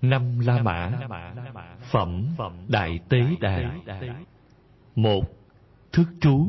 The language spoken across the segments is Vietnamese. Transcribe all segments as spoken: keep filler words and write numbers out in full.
Năm La Mã. Phẩm Đại Tế Đàn. Một. Thức trú.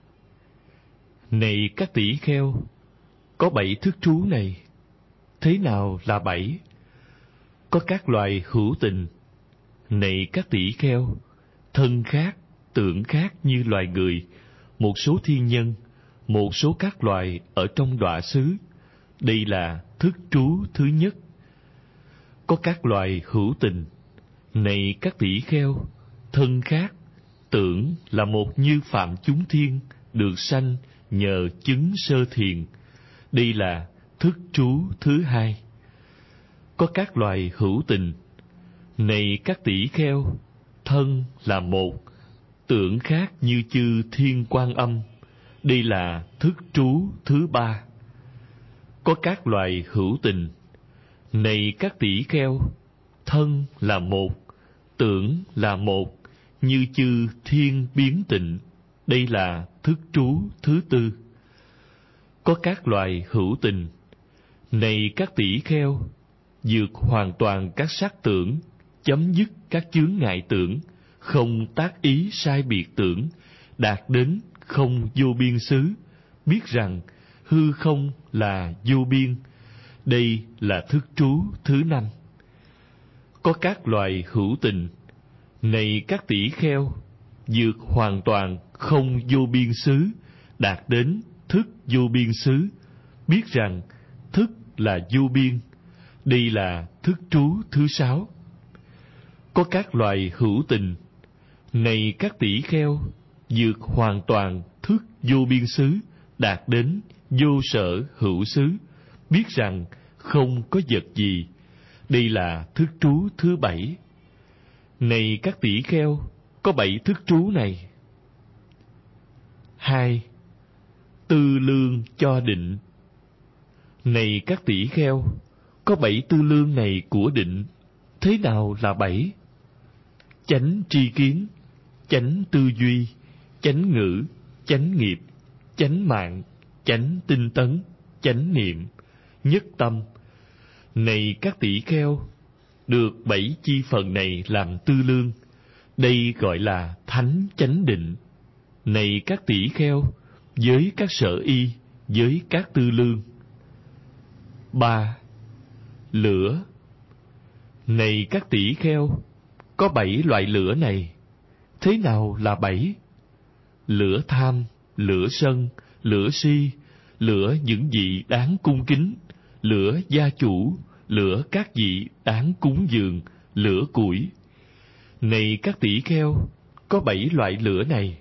Này các tỷ kheo, có bảy thức trú này. Thế nào là bảy? Có các loài hữu tình. Này các tỷ kheo, thân khác, tưởng khác như loài người, một số thiên nhân, một số các loài ở trong đọa xứ. Đây là thức trú thứ nhất. Có các loài hữu tình. Này các tỷ kheo, thân khác, tưởng là một như phạm chúng thiên, được sanh nhờ chứng sơ thiền. Đây là thức trú thứ hai. Có các loài hữu tình. Này các tỷ kheo, thân là một, tưởng khác như chư thiên quan âm. Đây là thức trú thứ ba. Có các loài hữu tình. Này các tỷ kheo, thân là một, tưởng là một, như chư thiên biến tịnh. Đây là thức trú thứ tư. Có các loài hữu tình. Này các tỷ kheo, vượt hoàn toàn các sắc tưởng, chấm dứt các chướng ngại tưởng, không tác ý sai biệt tưởng, đạt đến không vô biên xứ, biết rằng hư không là vô biên. Đây là thức trú thứ năm. Có các loài hữu tình. Này các tỷ kheo, vượt hoàn toàn không vô biên xứ, đạt đến thức vô biên xứ, biết rằng thức là vô biên. Đây là thức trú thứ sáu. Có các loài hữu tình. Này các tỷ kheo, vượt hoàn toàn thức vô biên xứ, đạt đến vô sở hữu xứ, biết rằng không có vật gì. Đây là thức trú thứ bảy. Này các tỷ kheo, có bảy thức trú này. Hai. Tư lương cho định. Này các tỷ kheo, có bảy tư lương này của định. Thế nào là bảy? Chánh tri kiến, chánh tư duy, chánh ngữ, chánh nghiệp, chánh mạng, chánh tinh tấn, chánh niệm, nhất tâm. Này các tỷ kheo, được bảy chi phần này làm tư lương, đây gọi là thánh chánh định. Này các tỷ kheo, với các sở y, với các tư lương. Ba. Lửa. Này các tỷ kheo, có bảy loại lửa này. Thế nào là bảy? Lửa tham, lửa sân, lửa si, lửa những vị đáng cung kính, lửa gia chủ, lửa các vị đáng cúng dường, lửa củi. Này các tỷ kheo, có bảy loại lửa này.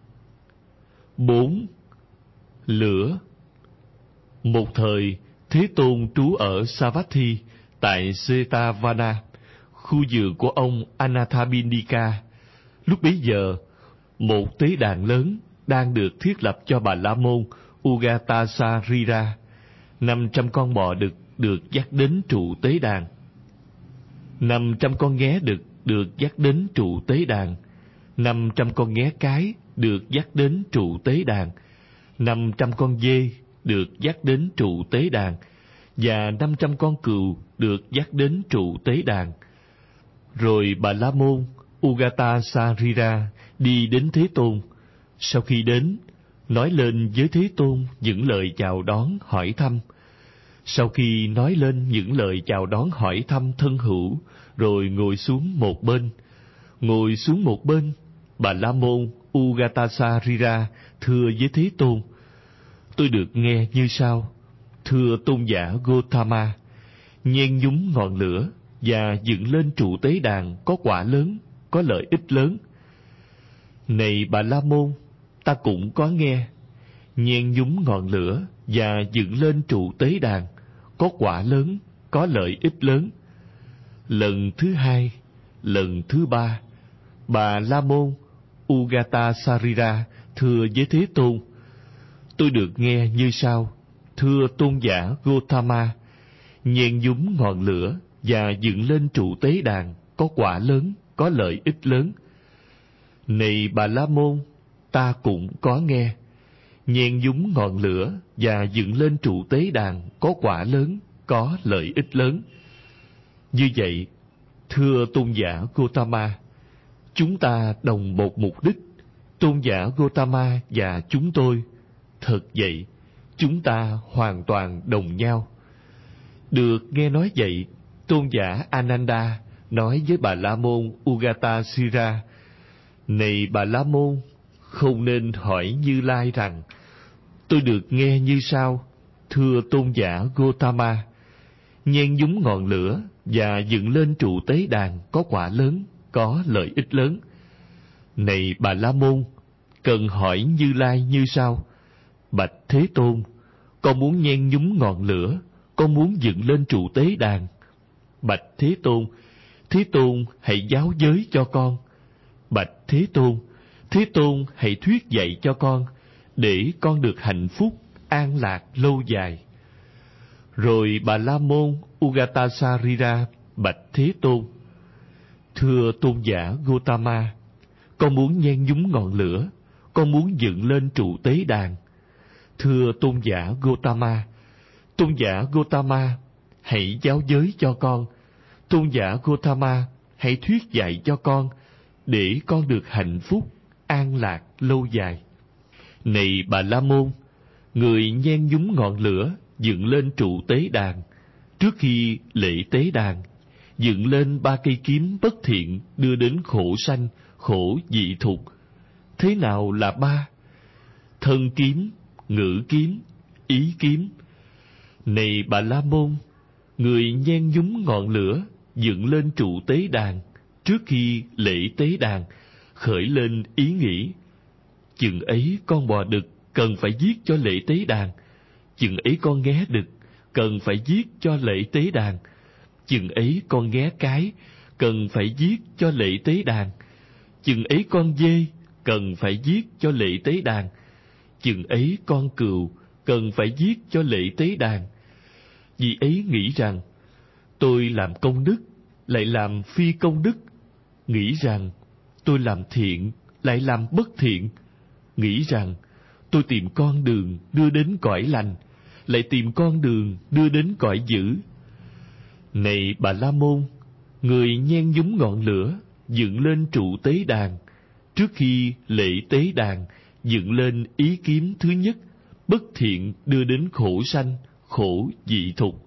Bốn. Lửa. Một thời, Thế Tôn trú ở Savatthi tại Jetavana, khu vườn của ông Anathapindika. Lúc bấy giờ, một tế đàn lớn đang được thiết lập cho Bà La Môn Ugatasarira. Năm trăm con bò đực được dắt đến trụ tế đàn. Năm trăm con nghé đực được dắt đến trụ tế đàn. Năm trăm con nghé cái được dắt đến trụ tế đàn. Năm trăm con dê được dắt đến trụ tế đàn. Và năm trăm con cừu được dắt đến trụ tế đàn. Rồi Bà La Môn Ugatasarira đi đến Thế Tôn. Sau khi đến, nói lên với Thế Tôn những lời chào đón hỏi thăm. Sau khi nói lên những lời chào đón hỏi thăm thân hữu, rồi ngồi xuống một bên. Ngồi xuống một bên, Bà La Môn Ugatasarira thưa với Thế Tôn: Tôi được nghe như sau: Thưa tôn giả Gotama, nhen nhúng ngọn lửa và dựng lên trụ tế đàn có quả lớn, có lợi ích lớn. Này Bà La Môn, ta cũng có nghe. Nhen nhúng ngọn lửa và dựng lên trụ tế đàn có quả lớn, có lợi ích lớn. Lần thứ hai, lần thứ ba, Bà La Môn Ugatasarira thưa với Thế Tôn: Tôi được nghe như sau: Thưa tôn giả Gotama, nhen nhúng ngọn lửa và dựng lên trụ tế đàn có quả lớn, có lợi ích lớn. Này Bà La Môn, ta cũng có nghe. Nhen nhúng ngọn lửa và dựng lên trụ tế đàn có quả lớn, có lợi ích lớn. Như vậy, Thưa tôn giả Gotama, chúng ta đồng một mục đích. Tôn giả Gotama và chúng tôi, thật vậy, chúng ta hoàn toàn đồng nhau. Được nghe nói vậy, tôn giả Ananda nói với Bà La Môn Ugatasira: Này Bà La Môn, không nên hỏi Như Lai rằng: Tôi được nghe như sau. Thưa tôn giả Gotama, nhen nhúng ngọn lửa và dựng lên trụ tế đàn có quả lớn, có lợi ích lớn. Này Bà La Môn, cần hỏi Như Lai như sau: Bạch Thế Tôn, con muốn nhen nhúng ngọn lửa, con muốn dựng lên trụ tế đàn. Bạch Thế Tôn, Thế Tôn hãy giáo giới cho con. Bạch Thế Tôn, Thế Tôn hãy thuyết dạy cho con, để con được hạnh phúc, an lạc lâu dài. Rồi Bà La Môn Ugatasarira bạch Thế Tôn: Thưa tôn giả Gotama, con muốn nhen nhúng ngọn lửa, con muốn dựng lên trụ tế đàn. Thưa tôn giả Gotama, tôn giả Gotama hãy giáo giới cho con. Tôn giả Gotama hãy thuyết dạy cho con, để con được hạnh phúc, an lạc lâu dài. Này Bà La Môn, người nhen nhúng ngọn lửa dựng lên trụ tế đàn, trước khi lễ tế đàn dựng lên ba cây kiếm bất thiện, đưa đến khổ sanh, khổ dị thục. Thế nào là ba? Thân kiếm, ngữ kiếm, ý kiếm. Này Bà La Môn, người nhen nhúng ngọn lửa dựng lên trụ tế đàn, trước khi lễ tế đàn khởi lên ý nghĩ: chừng ấy con bò đực cần phải giết cho lễ tế đàn, chừng ấy con nghé đực cần phải giết cho lễ tế đàn, chừng ấy con nghé cái cần phải giết cho lễ tế đàn, chừng ấy con dê cần phải giết cho lễ tế đàn, chừng ấy con cừu cần phải giết cho lễ tế đàn. Vì ấy nghĩ rằng tôi làm công đức lại làm phi công đức, nghĩ rằng tôi làm thiện lại làm bất thiện, nghĩ rằng tôi tìm con đường đưa đến cõi lành lại tìm con đường đưa đến cõi dữ. Này Bà La Môn, người nhen nhúng ngọn lửa dựng lên trụ tế đàn, trước khi lễ tế đàn dựng lên ý kiếm thứ nhất, bất thiện đưa đến khổ sanh, khổ dị thục.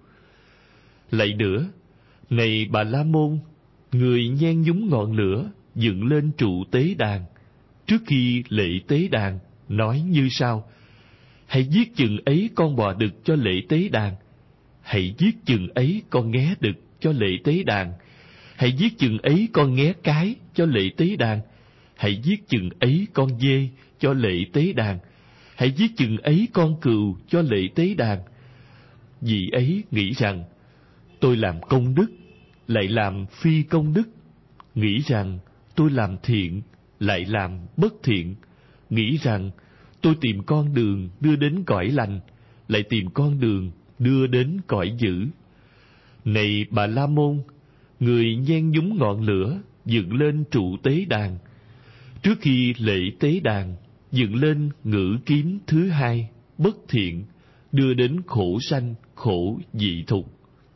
Lại nữa, này Bà La Môn, người nhen nhúng ngọn lửa dựng lên trụ tế đàn, trước khi lễ tế đàn nói như sau: hãy giết chừng ấy con bò đực cho lễ tế đàn, hãy giết chừng ấy con nghé đực cho lễ tế đàn, hãy giết chừng ấy con nghé cái cho lễ tế đàn, hãy giết chừng ấy con dê cho lễ tế đàn, hãy giết chừng ấy con cừu cho lễ tế đàn. Vì ấy nghĩ rằng tôi làm công đức lại làm phi công đức, nghĩ rằng tôi làm thiện lại làm bất thiện, nghĩ rằng tôi tìm con đường đưa đến cõi lành lại tìm con đường đưa đến cõi dữ. Này Bà La Môn, người nhen nhúng ngọn lửa dựng lên trụ tế đàn, trước khi lễ tế đàn dựng lên ngữ kiếm thứ hai, bất thiện, đưa đến khổ sanh, khổ dị thục.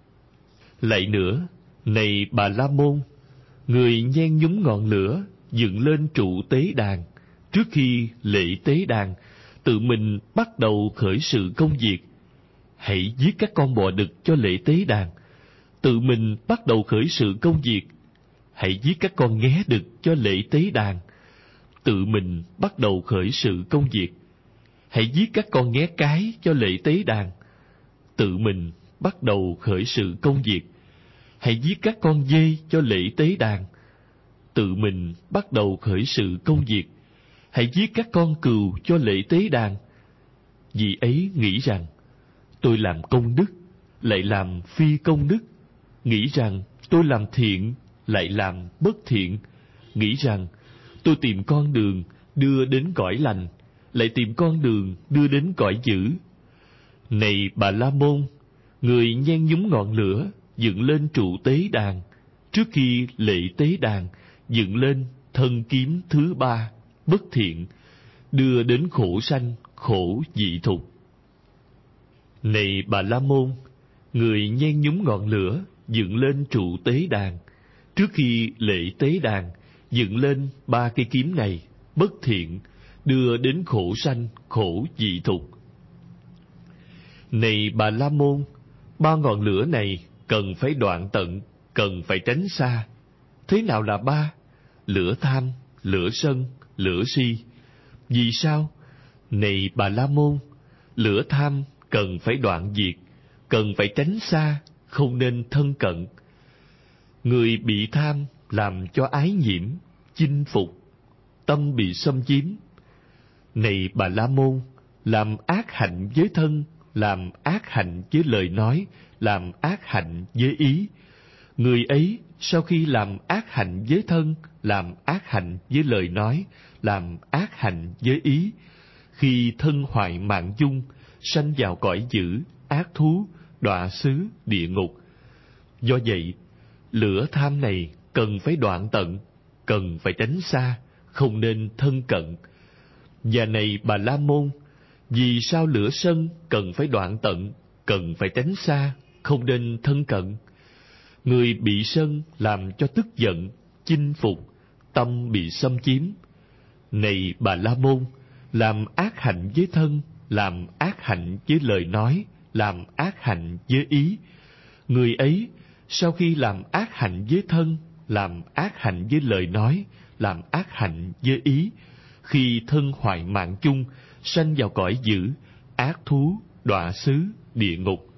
Lại nữa, này Bà La Môn, người nhen nhúng ngọn lửa dựng lên trụ tế đàn, trước khi lễ tế đàn tự mình bắt đầu khởi sự công việc. Hãy giết các con bò đực cho lễ tế đàn, tự mình bắt đầu khởi sự công việc. Hãy giết các con nghé đực cho lễ tế đàn, tự mình bắt đầu khởi sự công việc. Hãy giết các con nghé cái cho lễ tế đàn, tự mình bắt đầu khởi sự công việc. Hãy giết các con dê cho lễ tế đàn, tự mình bắt đầu khởi sự công việc. Hãy giết các con cừu cho lễ tế đàn. Vì ấy nghĩ rằng tôi làm công đức lại làm phi công đức, nghĩ rằng tôi làm thiện lại làm bất thiện, nghĩ rằng tôi tìm con đường đưa đến cõi lành lại tìm con đường đưa đến cõi dữ. Này Bà La Môn, người nhen nhúng ngọn lửa dựng lên trụ tế đàn, trước khi lễ tế đàn dựng lên thân kiếm thứ ba, bất thiện, đưa đến khổ sanh, khổ dị thục. Này Bà La Môn, người nhen nhúng ngọn lửa dựng lên trụ tế đàn, Trước khi lễ tế đàn, dựng lên ba cây kiếm này, bất thiện, đưa đến khổ sanh, khổ dị thục. Này Bà La Môn, ba ngọn lửa này cần phải đoạn tận, cần phải tránh xa. Thế nào là ba? Lửa tham, lửa sân, lửa si. Vì sao? Này Bà La Môn, lửa tham cần phải đoạn diệt, cần phải tránh xa, không nên thân cận. Người bị tham làm cho ái nhiễm, chinh phục, tâm bị xâm chiếm. Này Bà La Môn, làm ác hạnh với thân, làm ác hạnh với lời nói, làm ác hạnh với ý. Người ấy sau khi làm ác hạnh với thân, làm ác hạnh với lời nói, làm ác hạnh với ý, khi thân hoại mạng chung, sanh vào cõi dữ, ác thú, đọa xứ, địa ngục. Do vậy, lửa tham này cần phải đoạn tận, cần phải tránh xa, không nên thân cận. Và này Bà La Môn, vì sao lửa sân cần phải đoạn tận, cần phải tránh xa, không nên thân cận? Người bị sân làm cho tức giận, chinh phục, tâm bị xâm chiếm. Này Bà La Môn, làm ác hạnh với thân, làm ác hạnh với lời nói, làm ác hạnh với ý. Người ấy, sau khi làm ác hạnh với thân, làm ác hạnh với lời nói, làm ác hạnh với ý, khi thân hoại mạng chung, sanh vào cõi dữ, ác thú, đọa xứ, địa ngục.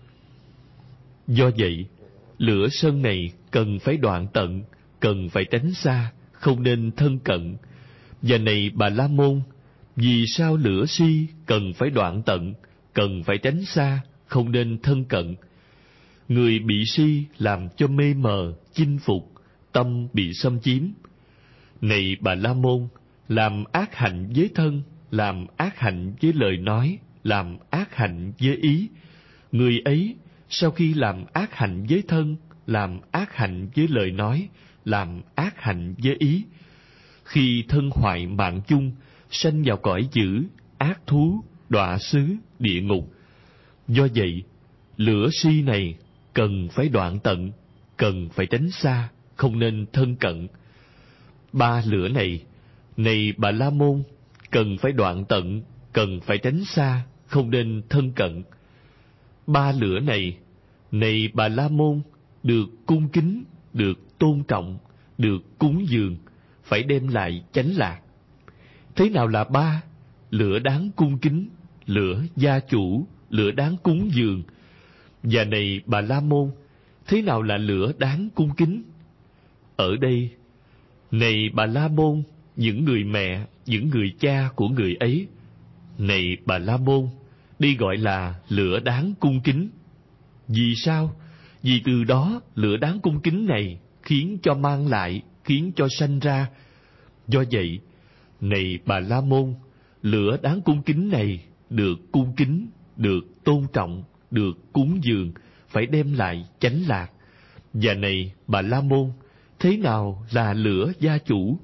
Do vậy, lửa sân này cần phải đoạn tận, cần phải tránh xa, không nên thân cận. Và này Bà La Môn, vì sao lửa si cần phải đoạn tận, cần phải tránh xa, không nên thân cận? Người bị si làm cho mê mờ, chinh phục, tâm bị xâm chiếm. Này Bà La Môn, làm ác hạnh với thân, làm ác hạnh với lời nói, làm ác hạnh với ý. Người ấy, sau khi làm ác hạnh với thân, làm ác hạnh với lời nói, làm ác hạnh với ý, khi thân hoại mạng chung, sanh vào cõi dữ, ác thú, đọa xứ, địa ngục. Do vậy, lửa si này cần phải đoạn tận, cần phải tránh xa, không nên thân cận. Ba lửa này, này Bà La Môn, cần phải đoạn tận, cần phải tránh xa, không nên thân cận. Ba lửa này, này Bà La Môn, được cung kính, được tôn trọng, được cúng dường, phải đem lại chánh lạc. Thế nào là ba? Lửa đáng cung kính, lửa gia chủ, lửa đáng cúng dường. Và này Bà La Môn, thế nào là lửa đáng cung kính? Ở đây, này Bà La Môn, những người mẹ, những người cha của người ấy, này Bà La Môn, đi gọi là lửa đáng cung kính. Vì sao? Vì từ đó lửa đáng cung kính này khiến cho mang lại, khiến cho sanh ra. Do vậy, này Bà La Môn, lửa đáng cung kính này được cung kính, được tôn trọng, được cúng dường, phải đem lại chánh lạc. Và này Bà La Môn, thế nào là lửa gia chủ?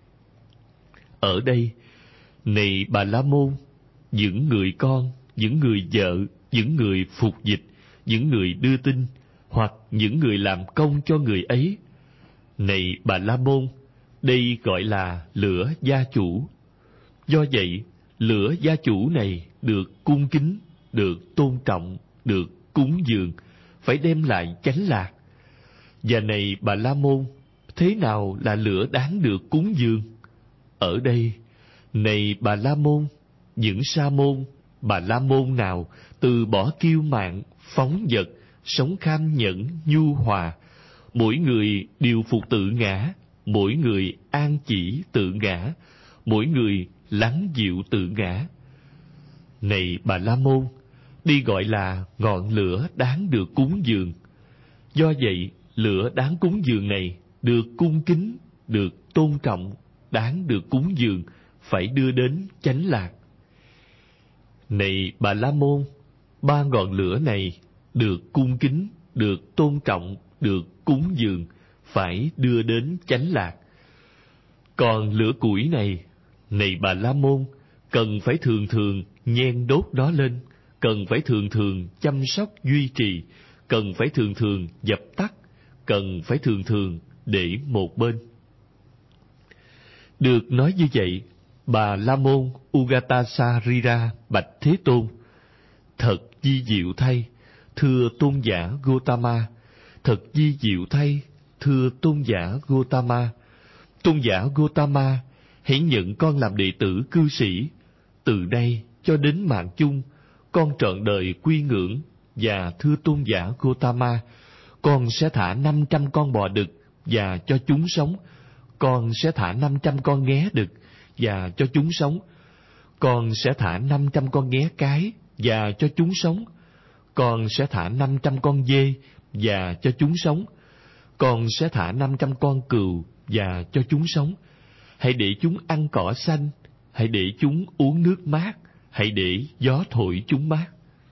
Ở đây, này Bà La Môn, những người con, những người vợ, những người phục dịch, những người đưa tin, hoặc những người làm công cho người ấy. Này Bà La Môn, đây gọi là lửa gia chủ. Do vậy, lửa gia chủ này được cung kính, được tôn trọng, được cúng dường, phải đem lại chánh lạc. Và này Bà La Môn, thế nào là lửa đáng được cúng dường? Ở đây, này Bà La Môn, những sa môn, Bà La Môn nào từ bỏ kiêu mạn, phóng dật, sống kham nhẫn, nhu hòa, mỗi người đều phục tự ngã, mỗi người an chỉ tự ngã, mỗi người lắng dịu tự ngã. Này Bà La Môn, đi gọi là ngọn lửa đáng được cúng dường. Do vậy, lửa đáng cúng dường này được cung kính, được tôn trọng, đáng được cúng dường, phải đưa đến chánh lạc. Này Bà La Môn, ba ngọn lửa này được cung kính, được tôn trọng, được cúng dường, phải đưa đến chánh lạc. Còn lửa củi này, này Bà La Môn, cần phải thường thường nhen đốt nó lên, cần phải thường thường chăm sóc duy trì, cần phải thường thường dập tắt, cần phải thường thường để một bên. Được nói như vậy, bà La Môn Ugatasarira bạch Thế Tôn: Thật di diệu thay, thưa tôn giả Gotama. Thật di diệu thay, thưa tôn giả Gotama. Tôn giả Gotama, hãy nhận con làm đệ tử cư sĩ. Từ đây cho đến mạng chung, con trọn đời quy ngưỡng. Và thưa tôn giả Gotama, con sẽ thả năm trăm con bò đực và cho chúng sống. Con sẽ thả năm trăm con nghé đực và cho chúng sống. Con sẽ thả năm trăm con nghé cái và cho chúng sống. Con sẽ thả năm trăm con dê và cho chúng sống. Con sẽ thả năm trăm con cừu và cho chúng sống. Hãy để chúng ăn cỏ xanh, hãy để chúng uống nước mát, hãy để gió thổi chúng mát.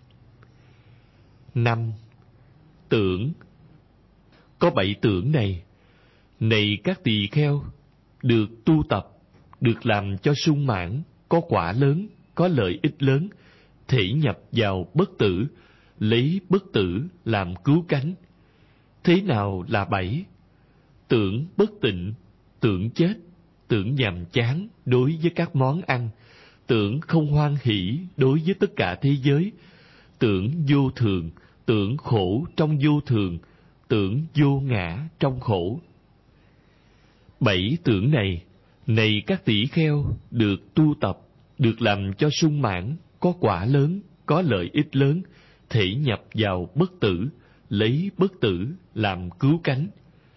Năm. Tưởng. Có bảy tưởng này. Này các tỳ kheo, được tu tập, được làm cho sung mãn, có quả lớn, có lợi ích lớn, thể nhập vào bất tử, lấy bất tử làm cứu cánh. Thế nào là bảy? Tưởng bất tịnh, tưởng chết, tưởng nhàm chán đối với các món ăn, tưởng không hoan hỷ đối với tất cả thế giới, tưởng vô thường, tưởng khổ trong vô thường, tưởng vô ngã trong khổ. Bảy tưởng này, này các tỷ kheo, được tu tập, được làm cho sung mãn, có quả lớn, có lợi ích lớn, thể nhập vào bất tử, lấy bất tử làm cứu cánh.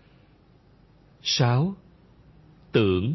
Sáu. Tưởng.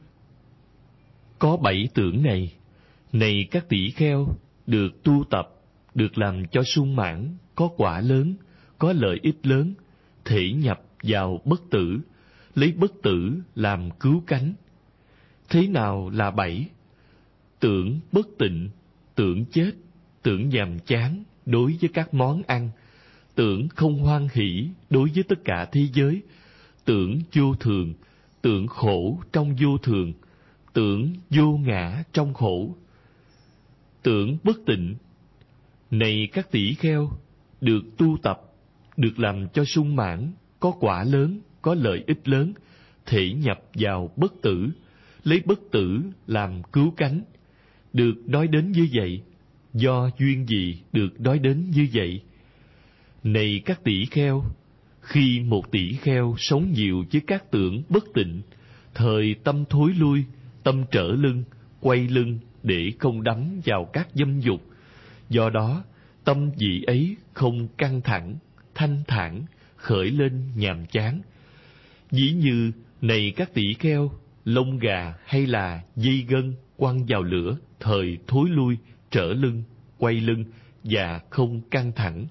Có bảy tưởng này, này các tỷ kheo, được tu tập, được làm cho sung mãn, có quả lớn, có lợi ích lớn, thể nhập vào bất tử, lấy bất tử làm cứu cánh. Thế nào là bảy? Tưởng bất tịnh, tưởng chết, tưởng nhàm chán đối với các món ăn, tưởng không hoan hỷ đối với tất cả thế giới, tưởng vô thường, tưởng khổ trong vô thường, tưởng vô ngã trong khổ. Tưởng bất tịnh. Này các tỷ kheo, được tu tập, được làm cho sung mãn, có quả lớn, có lợi ích lớn, thể nhập vào bất tử, lấy bất tử làm cứu cánh. Được nói đến như vậy, do duyên gì được nói đến như vậy? Này các tỷ kheo, khi một tỷ kheo sống nhiều với các tưởng bất tịnh, thời tâm thối lui, tâm trở lưng, quay lưng để không đắm vào các dâm dục. Do đó, tâm vị ấy không căng thẳng, thanh thản, khởi lên nhàm chán. Ví như, này các tỷ kheo, lông gà hay là dây gân quăng vào lửa, thời thối lui, trở lưng, quay lưng và không căng thẳng.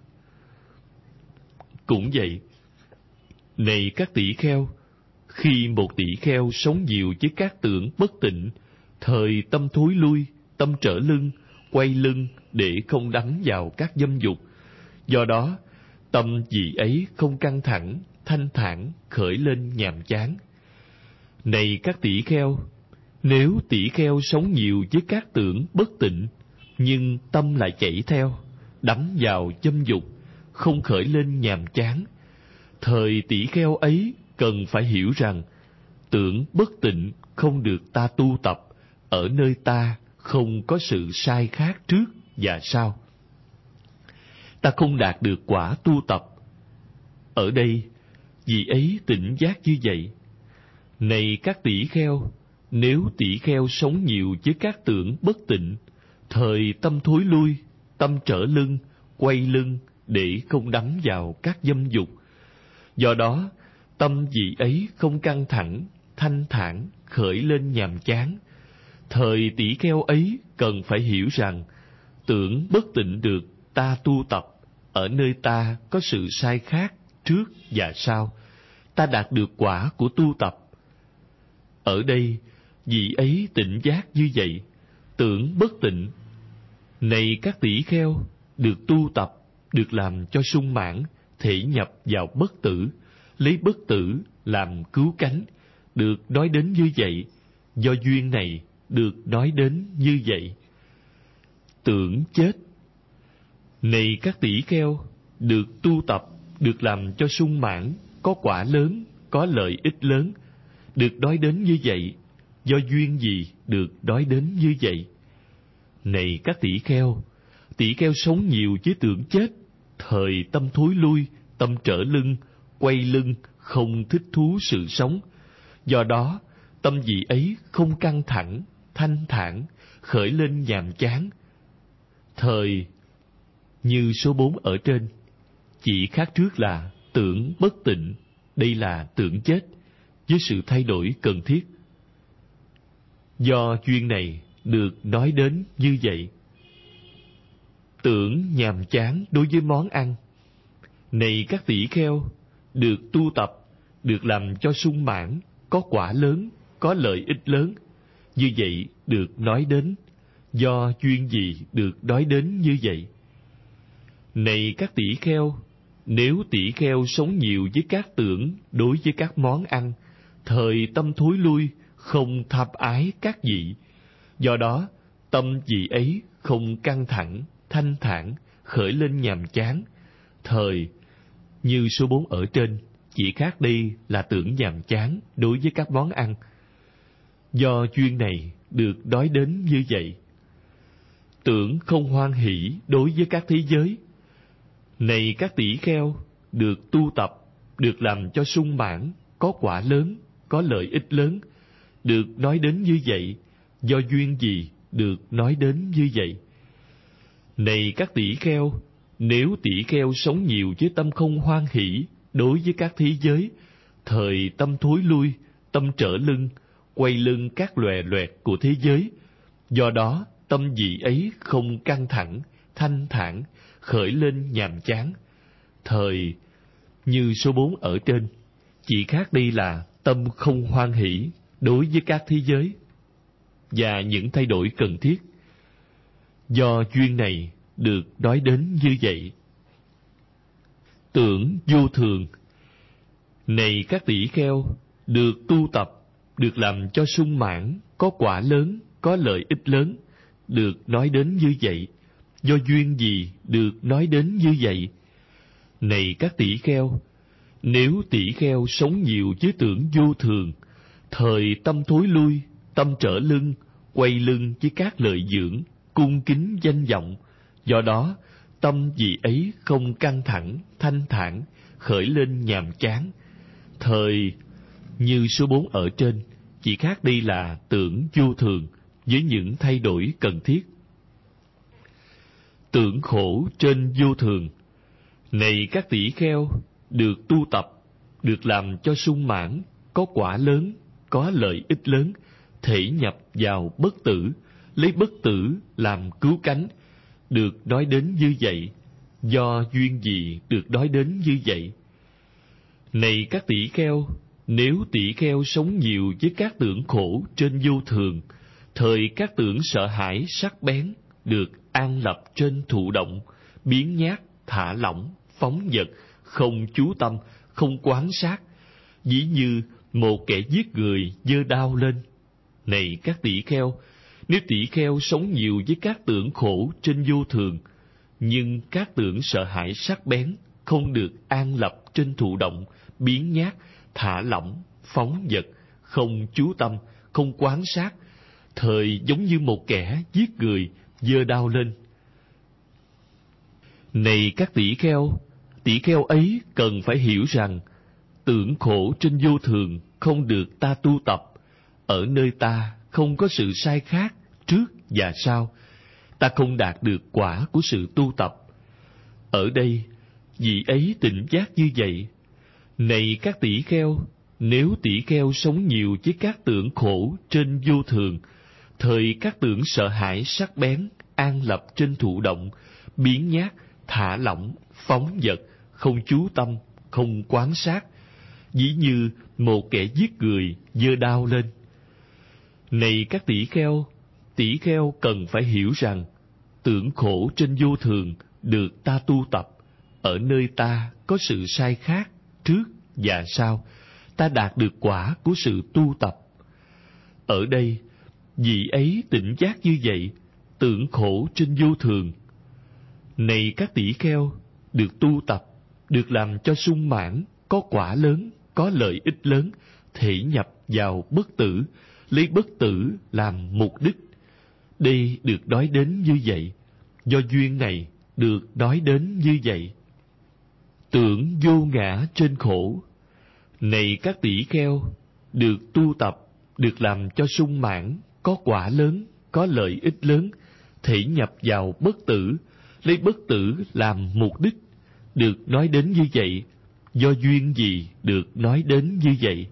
Cũng vậy, này các tỷ kheo, khi một tỷ kheo sống nhiều với các tưởng bất tịnh, thời tâm thối lui, tâm trở lưng, quay lưng để không đắm vào các dâm dục. Do đó, tâm vị ấy không căng thẳng, thanh thản, khởi lên nhàm chán. Này các tỷ kheo, nếu tỷ kheo sống nhiều với các tưởng bất tịnh, nhưng tâm lại chảy theo, đắm vào dâm dục, không khởi lên nhàm chán, thời tỷ kheo ấy cần phải hiểu rằng, tưởng bất tịnh không được ta tu tập, ở nơi ta không có sự sai khác trước và sau. Ta không đạt được quả tu tập. Ở đây, vì ấy tỉnh giác như vậy. Này các tỷ kheo, nếu tỷ kheo sống nhiều với các tưởng bất tịnh, thời tâm thối lui, tâm trở lưng, quay lưng để không đắm vào các dâm dục. Do đó, tâm vị ấy không căng thẳng, thanh thản, khởi lên nhàm chán. Thời tỷ kheo ấy cần phải hiểu rằng, tưởng bất tịnh được ta tu tập, ở nơi ta có sự sai khác trước và sau. Ta đạt được quả của tu tập. Ở đây, vị ấy tỉnh giác như vậy, tưởng bất tịnh. Này các tỷ kheo, được tu tập, được làm cho sung mãn, thể nhập vào bất tử, lấy bất tử làm cứu cánh, được nói đến như vậy, do duyên này được nói đến như vậy. Tưởng chết. Này các tỷ kheo, được tu tập, được làm cho sung mãn, có quả lớn, có lợi ích lớn, được nói đến như vậy, do duyên gì được nói đến như vậy? Này các tỷ kheo, tỷ kheo sống nhiều với tưởng chết, thời tâm thối lui, tâm trở lưng, quay lưng, không thích thú sự sống. Do đó, tâm vị ấy không căng thẳng, thanh thản, khởi lên nhàm chán. Thời như số bốn ở trên, chỉ khác trước là tưởng bất tịnh, đây là tưởng chết, với sự thay đổi cần thiết. Do duyên này được nói đến như vậy. Tưởng nhàm chán đối với món ăn. Này các tỷ kheo, được tu tập, được làm cho sung mãn, có quả lớn, có lợi ích lớn, như vậy được nói đến. Do duyên gì được nói đến như vậy? Này các tỷ kheo, nếu tỷ kheo sống nhiều với các tưởng đối với các món ăn, thời tâm thối lui, không tham ái các vị. Do đó, tâm vị ấy không căng thẳng, thanh thản, khởi lên nhàm chán. Thời như số bốn ở trên, chỉ khác đây là tưởng nhàm chán đối với các món ăn. Do duyên này được nói đến như vậy. Tưởng không hoan hỷ đối với các thế giới. Này các tỷ kheo, được tu tập, được làm cho sung mãn, có quả lớn, có lợi ích lớn, được nói đến như vậy. Do duyên gì được nói đến như vậy? Này các tỷ kheo, nếu tỷ kheo sống nhiều với tâm không hoan hỷ đối với các thế giới, thời tâm thối lui, tâm trở lưng, quay lưng các lòe loẹt của thế giới. Do đó, tâm vị ấy không căng thẳng, thanh thản, khởi lên nhàm chán. Thời như số bốn ở trên, chỉ khác đây là tâm không hoan hỷ đối với các thế giới và những thay đổi cần thiết. Do duyên này được nói đến như vậy. Tưởng vô thường. Này các tỷ kheo, được tu tập, được làm cho sung mãn, có quả lớn, có lợi ích lớn, được nói đến như vậy. Do duyên gì được nói đến như vậy? Này các tỷ kheo, nếu tỷ kheo sống nhiều với tưởng vô thường, thời tâm thối lui, tâm trở lưng, quay lưng với các lợi dưỡng, cung kính danh vọng. Do đó, tâm vị ấy không căng thẳng, thanh thản, khởi lên nhàm chán. Thời như số bốn ở trên, chỉ khác đây là tưởng vô thường với những thay đổi cần thiết. Tưởng khổ trên vô thường. Này các tỷ kheo, được tu tập, được làm cho sung mãn, có quả lớn, có lợi ích lớn, thể nhập vào bất tử, lấy bất tử làm cứu cánh, được nói đến như vậy. Do duyên gì được nói đến như vậy? Này các tỷ kheo, nếu tỷ kheo sống nhiều với các tưởng khổ trên vô thường, thời các tưởng sợ hãi sắc bén, được an lập trên thụ động, biến nhát, thả lỏng, phóng dật, không chú tâm, không quán sát, dĩ như một kẻ giết người giơ đao lên. Này các tỷ kheo, nếu tỷ kheo sống nhiều với các tưởng khổ trên vô thường, nhưng các tưởng sợ hãi sắc bén không được an lập trên thụ động, biến nhát, thả lỏng, phóng dật, không chú tâm, không quán sát, thời giống như một kẻ giết người giơ đao lên. Này các tỷ kheo, tỷ kheo ấy cần phải hiểu rằng tưởng khổ trên vô thường không được ta tu tập. Ở nơi ta không có sự sai khác trước và sau, ta không đạt được quả của sự tu tập. Ở đây, vị ấy tỉnh giác như vậy. Này các tỷ kheo, nếu tỷ kheo sống nhiều với các tưởng khổ trên vô thường, thời các tưởng sợ hãi sắc bén, an lập trên thụ động, biến nhát, thả lỏng, phóng dật, không chú tâm, không quán sát, dĩ như một kẻ giết người giơ đao lên. Này các tỷ kheo, tỷ kheo cần phải hiểu rằng tưởng khổ trên vô thường được ta tu tập. Ở nơi ta có sự sai khác trước và sau, ta đạt được quả của sự tu tập. Ở đây, vị ấy tỉnh giác như vậy, tưởng khổ trên vô thường. Này các tỷ kheo, được tu tập, được làm cho sung mãn, có quả lớn, có lợi ích lớn, thể nhập vào bất tử, lấy bất tử làm mục đích. Đây được nói đến như vậy, do duyên này được nói đến như vậy. Tưởng vô ngã trên khổ. Này các tỷ kheo, được tu tập, được làm cho sung mãn, có quả lớn, có lợi ích lớn, thể nhập vào bất tử, lấy bất tử làm mục đích, được nói đến như vậy, do duyên gì được nói đến như vậy.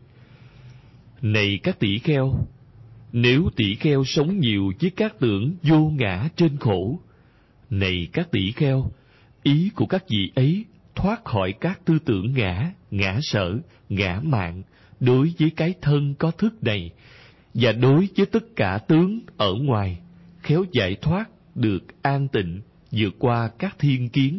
Này các tỷ kheo, nếu tỷ kheo sống nhiều với các tưởng vô ngã trên khổ. Này các tỷ kheo, ý của các vị ấy thoát khỏi các tư tưởng ngã, ngã sở, ngã mạn đối với cái thân có thức này, và đối với tất cả tướng ở ngoài, khéo giải thoát, được an tịnh, vượt qua các thiên kiến.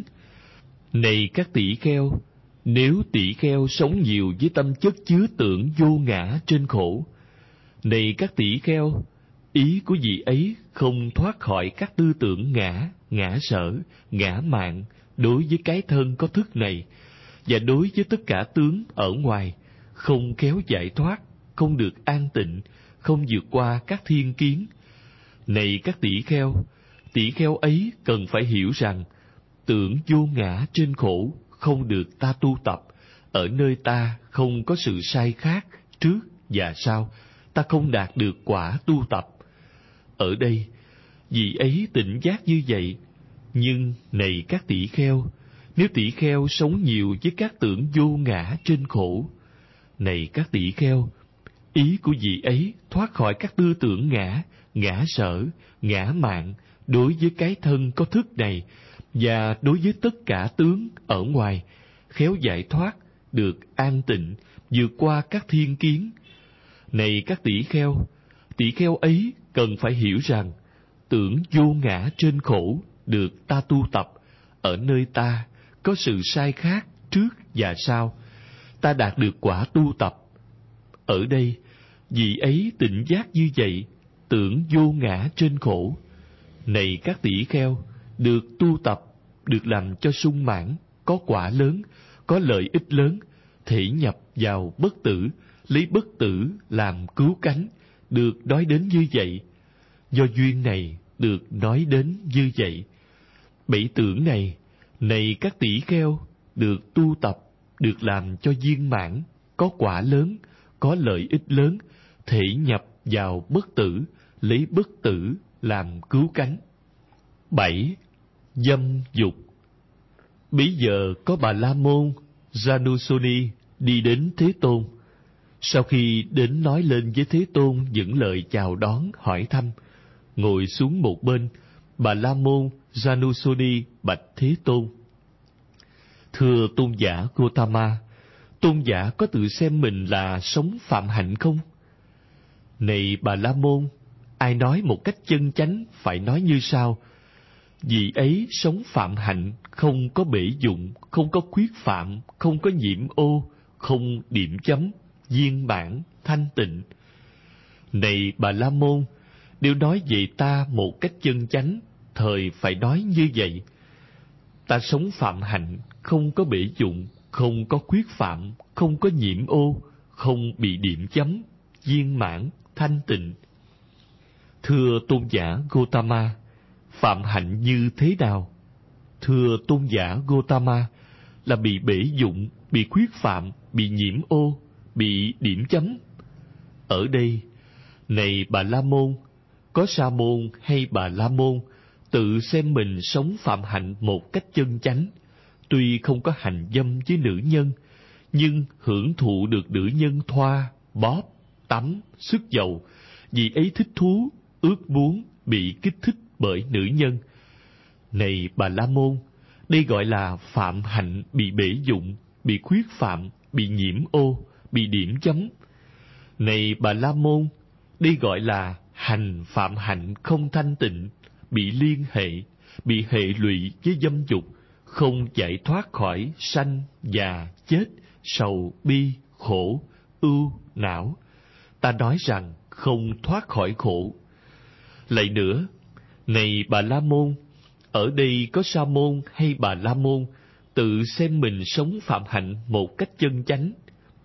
Này các tỷ kheo, nếu tỷ kheo sống nhiều với tâm chất chứa tưởng vô ngã trên khổ. Này các tỷ kheo, ý của vị ấy không thoát khỏi các tư tưởng ngã, ngã sở, ngã mạn đối với cái thân có thức này, và đối với tất cả tướng ở ngoài, không khéo giải thoát, không được an tịnh, không vượt qua các thiên kiến. Này các tỷ kheo, tỷ kheo ấy cần phải hiểu rằng, tưởng vô ngã trên khổ không được ta tu tập, ở nơi ta không có sự sai khác trước và sau, ta không đạt được quả tu tập. Ở đây, vị ấy tỉnh giác như vậy. Nhưng này các tỷ kheo, nếu tỷ kheo sống nhiều với các tưởng vô ngã trên khổ. Này các tỷ kheo, ý của vị ấy thoát khỏi các tư tưởng ngã, ngã sở, ngã mạn đối với cái thân có thức này, và đối với tất cả tướng ở ngoài, khéo giải thoát, được an tịnh, vượt qua các thiên kiến. Này các tỷ kheo, tỷ kheo ấy cần phải hiểu rằng, tưởng vô ngã trên khổ được ta tu tập, ở nơi ta có sự sai khác trước và sau, ta đạt được quả tu tập. Ở đây, vị ấy tỉnh giác như vậy, tưởng vô ngã trên khổ. Này các tỷ kheo, được tu tập, được làm cho sung mãn, có quả lớn, có lợi ích lớn, thể nhập vào bất tử, lấy bất tử làm cứu cánh, được nói đến như vậy. Do duyên này được nói đến như vậy. Bảy tưởng này, này các tỷ kheo, được tu tập, được làm cho viên mãn, có quả lớn, có lợi ích lớn, thể nhập vào bất tử, lấy bất tử làm cứu cánh. Bảy. Dâm dục. Bấy giờ có Bà La Môn Janusoni đi đến Thế Tôn. Sau khi đến nói lên với Thế Tôn những lời chào đón hỏi thăm, ngồi xuống một bên, Bà La Môn Janusoni bạch Thế Tôn: Thưa tôn giả Gotama, tôn giả có tự xem mình là sống phạm hạnh không? Này Bà La Môn, ai nói một cách chân chánh phải nói như sau: Vị ấy sống phạm hạnh, không có bể dụng, không có khuyết phạm, không có nhiễm ô, không điểm chấm, viên mãn, thanh tịnh. Này Bà La Môn, nếu nói về ta một cách chân chánh, thời phải nói như vậy: Ta sống phạm hạnh, không có bể dụng, không có khuyết phạm, không có nhiễm ô, không bị điểm chấm, viên mãn, thanh tịnh. Thưa tôn giả Gotama, phạm hạnh như thế nào? Thưa tôn giả Gotama, là bị bể dụng, bị khuyết phạm, bị nhiễm ô, bị điểm chấm. Ở đây, này Bà La Môn, có Sa môn hay Bà La Môn tự xem mình sống phạm hạnh một cách chân chánh, tuy không có hành dâm với nữ nhân, nhưng hưởng thụ được nữ nhân thoa, bóp, tắm, sức dầu, vì ấy thích thú, ước muốn, bị kích thích bởi nữ nhân. Này Bà La Môn, đây gọi là phạm hạnh bị bể dụng, bị khuyết phạm, bị nhiễm ô, bị điểm chấm. Này Bà La Môn, đây gọi là hành phạm hạnh không thanh tịnh, bị liên hệ, bị hệ lụy với dâm dục, không giải thoát khỏi sanh, già, chết, sầu, bi, khổ, ưu, não. Ta nói rằng không thoát khỏi khổ. Lại nữa, này Bà La Môn, ở đây có Sa môn hay Bà La Môn tự xem mình sống phạm hạnh một cách chân chánh,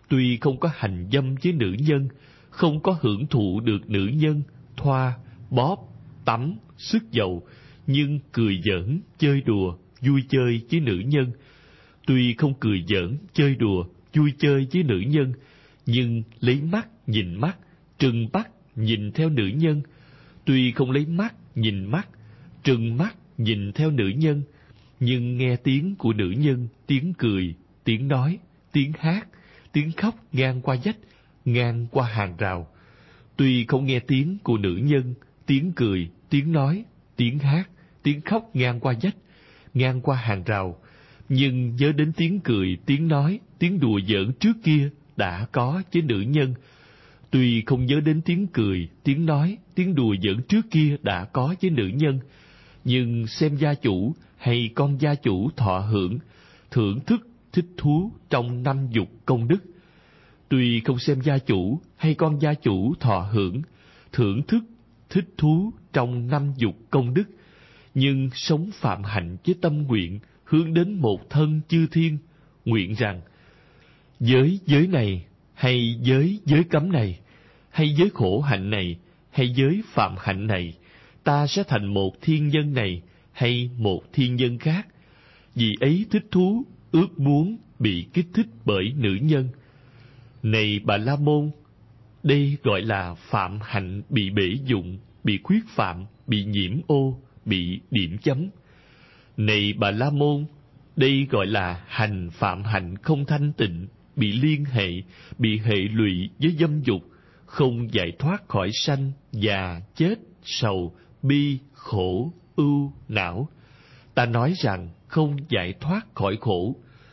tuy không có hành dâm với nữ nhân, không có hưởng thụ được nữ nhân, thoa, bóp, tắm, sức dầu, nhưng cười giỡn, chơi đùa, vui chơi với nữ nhân. Tuy không cười giỡn, chơi đùa, vui chơi với nữ nhân, nhưng lấy mắt nhìn mắt, trừng mắt nhìn theo nữ nhân. Tuy không lấy mắt nhìn mắt, trừng mắt nhìn theo nữ nhân, nhưng nghe tiếng của nữ nhân, tiếng cười, tiếng nói, tiếng hát, tiếng khóc ngang qua vách, ngang qua hàng rào. Tuy không nghe tiếng của nữ nhân, tiếng cười, tiếng nói, tiếng hát, tiếng khóc ngang qua vách, ngang qua hàng rào, nhưng nhớ đến tiếng cười, tiếng nói, tiếng đùa giỡn trước kia đã có với nữ nhân. Tuy không nhớ đến tiếng cười, tiếng nói, tiếng đùa giỡn trước kia đã có với nữ nhân, nhưng xem gia chủ hay con gia chủ thọ hưởng, thưởng thức, thích thú trong năm dục công đức. Tuy không xem gia chủ hay con gia chủ thọ hưởng, thưởng thức, thích thú trong năm dục công đức, nhưng sống phạm hạnh với tâm nguyện hướng đến một thân chư thiên, nguyện rằng giới giới này hay giới giới cấm này, hay giới khổ hạnh này hay giới phạm hạnh này, ta sẽ thành một thiên nhân này hay một thiên nhân khác. Vì ấy thích thú, ước muốn bị kích thích bởi nữ nhân. Này Bà La Môn, đây gọi là phạm hạnh bị bể dụng, bị khuyết phạm, bị nhiễm ô, bị điểm chấm. Này Bà La Môn, đây gọi là hành phạm hạnh không thanh tịnh, bị liên hệ, bị hệ lụy với dâm dục, không giải thoát khỏi sanh, già, chết, sầu, bi, khổ, ưu, não. Ta nói rằng không giải thoát khỏi khổ.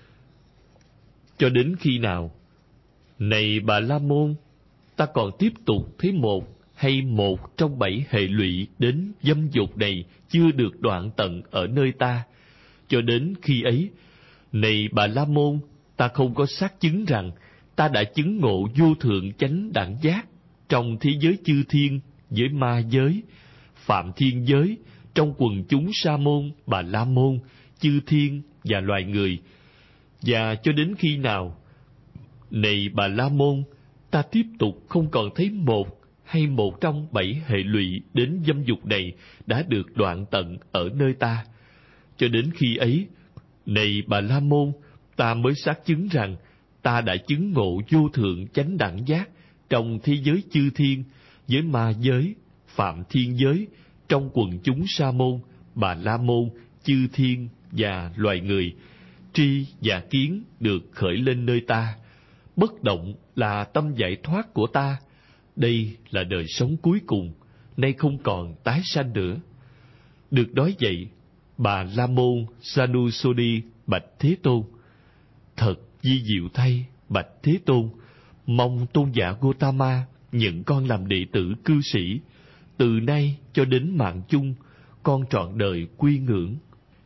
Cho đến khi nào? Này Bà La Môn, ta còn tiếp tục thấy một hay một trong bảy hệ lụy đến dâm dục này chưa được đoạn tận ở nơi ta. Cho đến khi ấy, này Bà La Môn, ta không có xác chứng rằng ta đã chứng ngộ vô thượng chánh đẳng giác trong thế giới chư thiên, với ma giới, phạm thiên giới, trong quần chúng sa môn, Bà La Môn, chư thiên và loài người. Và cho đến khi nào? Này Bà La Môn, ta tiếp tục không còn thấy một hay một trong bảy hệ lụy đến dâm dục này đã được đoạn tận ở nơi ta. Cho đến khi ấy, này Bà La Môn, ta mới xác chứng rằng ta đã chứng ngộ vô thượng chánh đẳng giác trong thế giới chư thiên, với ma giới, phạm thiên giới, trong quần chúng sa môn, Bà La Môn, chư thiên và loài người. Tri và kiến được khởi lên nơi ta. Bất động là tâm giải thoát của ta. Đây là đời sống cuối cùng, nay không còn tái sanh nữa. Được nói vậy, Bà La Môn Sanusodi bạch Thế Tôn: Thật vi diệu thay, bạch Thế Tôn, mong tôn giả Gotama nhận con làm đệ tử cư sĩ. Từ nay cho đến mạng chung, con trọn đời quy ngưỡng.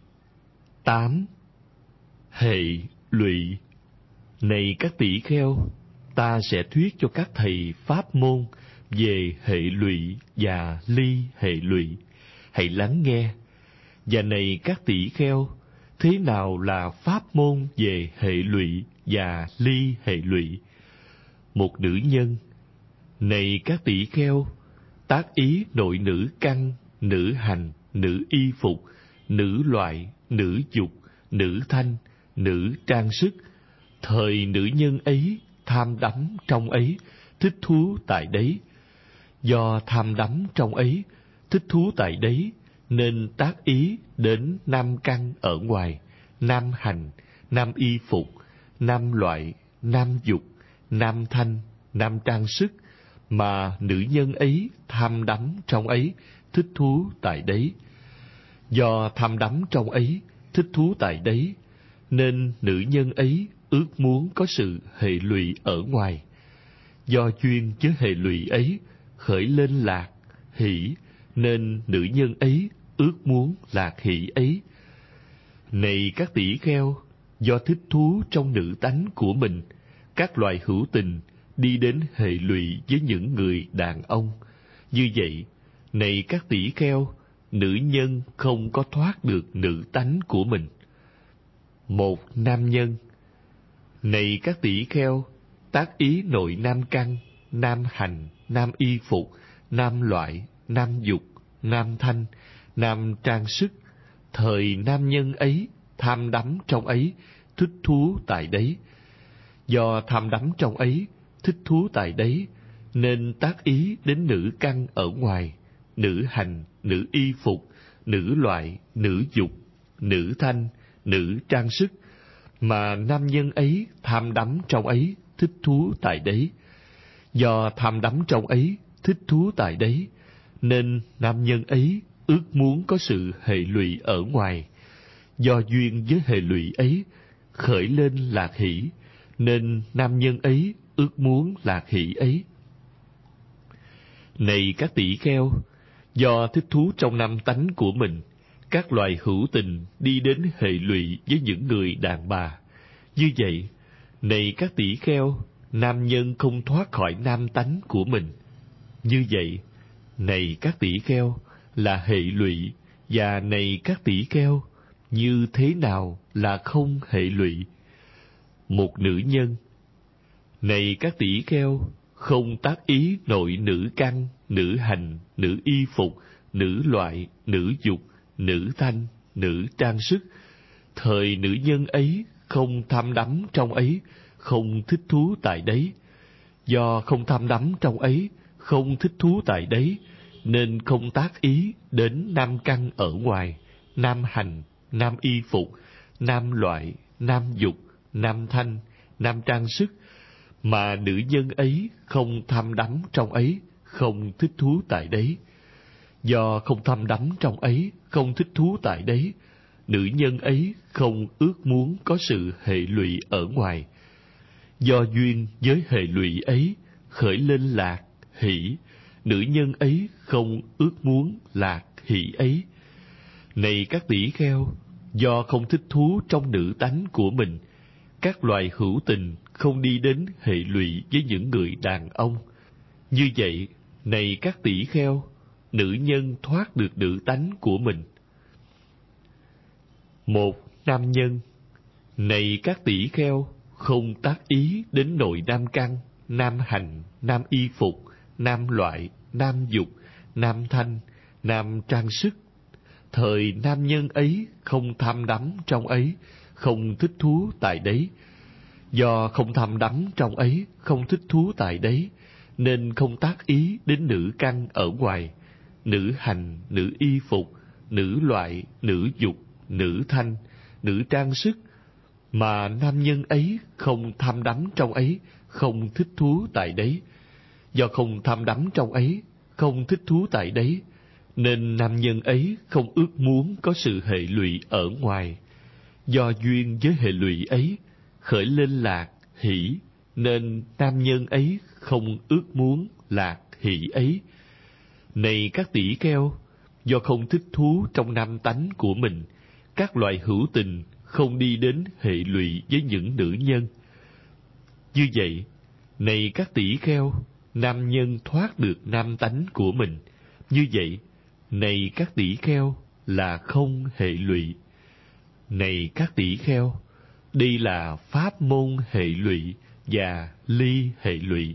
Tám. Hệ lụy. Này các tỷ kheo, ta sẽ thuyết cho các thầy pháp môn về hệ lụy và ly hệ lụy. Hãy lắng nghe. Và này các tỷ kheo, thế nào là pháp môn về hệ lụy và ly hệ lụy? Một nữ nhân. Này các tỷ kheo, tác ý nội nữ căn, nữ hành, nữ y phục, nữ loại, nữ dục, nữ thanh, nữ trang sức. Thời nữ nhân ấy tham đắm trong ấy, thích thú tại đấy. Do tham đắm trong ấy, thích thú tại đấy, nên tác ý đến nam căn ở ngoài, nam hành, nam y phục, nam loại, nam dục, nam thanh, nam trang sức, mà nữ nhân ấy tham đắm trong ấy, thích thú tại đấy. Do tham đắm trong ấy, thích thú tại đấy, nên nữ nhân ấy ước muốn có sự hệ lụy ở ngoài. Do duyên với hệ lụy ấy khởi lên lạc, hỷ, nên nữ nhân ấy ước muốn lạc hỷ ấy. Này các tỷ kheo, do thích thú trong nữ tánh của mình, các loài hữu tình đi đến hệ lụy với những người đàn ông. Như vậy, này các tỷ kheo, nữ nhân không có thoát được nữ tánh của mình. Một nam nhân. Này các tỷ kheo, tác ý nội nam căn, nam hành, nam y phục, nam loại, nam dục, nam thanh, nam trang sức. Thời nam nhân ấy tham đắm trong ấy, thích thú tại đấy. Do tham đắm trong ấy, thích thú tại đấy, nên tác ý đến nữ căn ở ngoài, nữ hành, nữ y phục, nữ loại, nữ dục, nữ thanh, nữ trang sức, mà nam nhân ấy tham đắm trong ấy, thích thú tại đấy. Do tham đắm trong ấy, thích thú tại đấy, nên nam nhân ấy ước muốn có sự hệ lụy ở ngoài. Do duyên với hệ lụy ấy, khởi lên lạc hỷ, nên nam nhân ấy ước muốn lạc hỷ ấy. Này các tỷ kheo, do thích thú trong năm tánh của mình, các loài hữu tình đi đến hệ lụy với những người đàn bà. Như vậy, này các tỷ kheo, nam nhân không thoát khỏi nam tánh của mình. Như vậy, này các tỷ kheo, là hệ lụy, và này các tỷ kheo, như thế nào là không hệ lụy? Một nữ nhân. Này các tỷ kheo, không tác ý nội nữ căn, nữ hành, nữ y phục, nữ loại, nữ dục, nữ thanh, nữ trang sức. Thời nữ nhân ấy không tham đắm trong ấy, không thích thú tại đấy. Do không tham đắm trong ấy, không thích thú tại đấy, nên không tác ý đến nam căn ở ngoài, nam hành, nam y phục, nam loại, nam dục, nam thanh, nam trang sức, mà nữ nhân ấy không tham đắm trong ấy, không thích thú tại đấy. Do không tham đắm trong ấy, không thích thú tại đấy, nữ nhân ấy không ước muốn có sự hệ lụy ở ngoài. Do duyên với hệ lụy ấy, khởi lên lạc, hỷ, nữ nhân ấy không ước muốn lạc, hỷ ấy. Này các tỷ kheo, do không thích thú trong nữ tánh của mình, các loài hữu tình không đi đến hệ lụy với những người đàn ông. Như vậy, này các tỷ kheo, nữ nhân thoát được nữ tánh của mình. Một nam nhân. Này các tỷ kheo, không tác ý đến nội nam căn, nam hành, nam y phục, nam loại, nam dục, nam thanh, nam trang sức. Thời nam nhân ấy không tham đắm trong ấy, không thích thú tại đấy. Do không tham đắm trong ấy, không thích thú tại đấy, nên không tác ý đến nữ căn ở ngoài, nữ hành, nữ y phục, nữ loại, nữ dục, nữ thanh, nữ trang sức, mà nam nhân ấy không tham đắm trong ấy, không thích thú tại đấy. Do không tham đắm trong ấy, không thích thú tại đấy, nên nam nhân ấy không ước muốn có sự hệ lụy ở ngoài. Do duyên với hệ lụy ấy, khởi lên lạc, hỷ, nên nam nhân ấy không ước muốn lạc, hỷ ấy. Này các tỷ kheo, do không thích thú trong nam tánh của mình, các loài hữu tình không đi đến hệ lụy với những nữ nhân. Như vậy, này các tỷ kheo, nam nhân thoát được nam tánh của mình. Như vậy, này các tỷ kheo, là không hệ lụy. Này các tỷ kheo, đây là pháp môn hệ lụy và ly hệ lụy.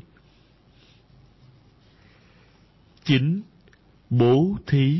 Chín. Bố thí.